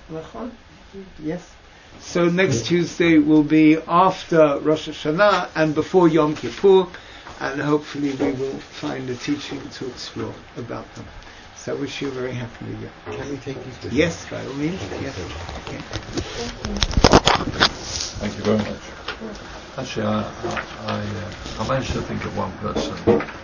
Yes. So next Tuesday will be after Rosh Hashanah and before Yom Kippur, and hopefully we will find a teaching to explore about them. So I wish you a very happy New Year. Can we take these with Yes, by all means. Yes. Okay. Thank you very much. Actually, I, I, I, uh, I managed to think of one person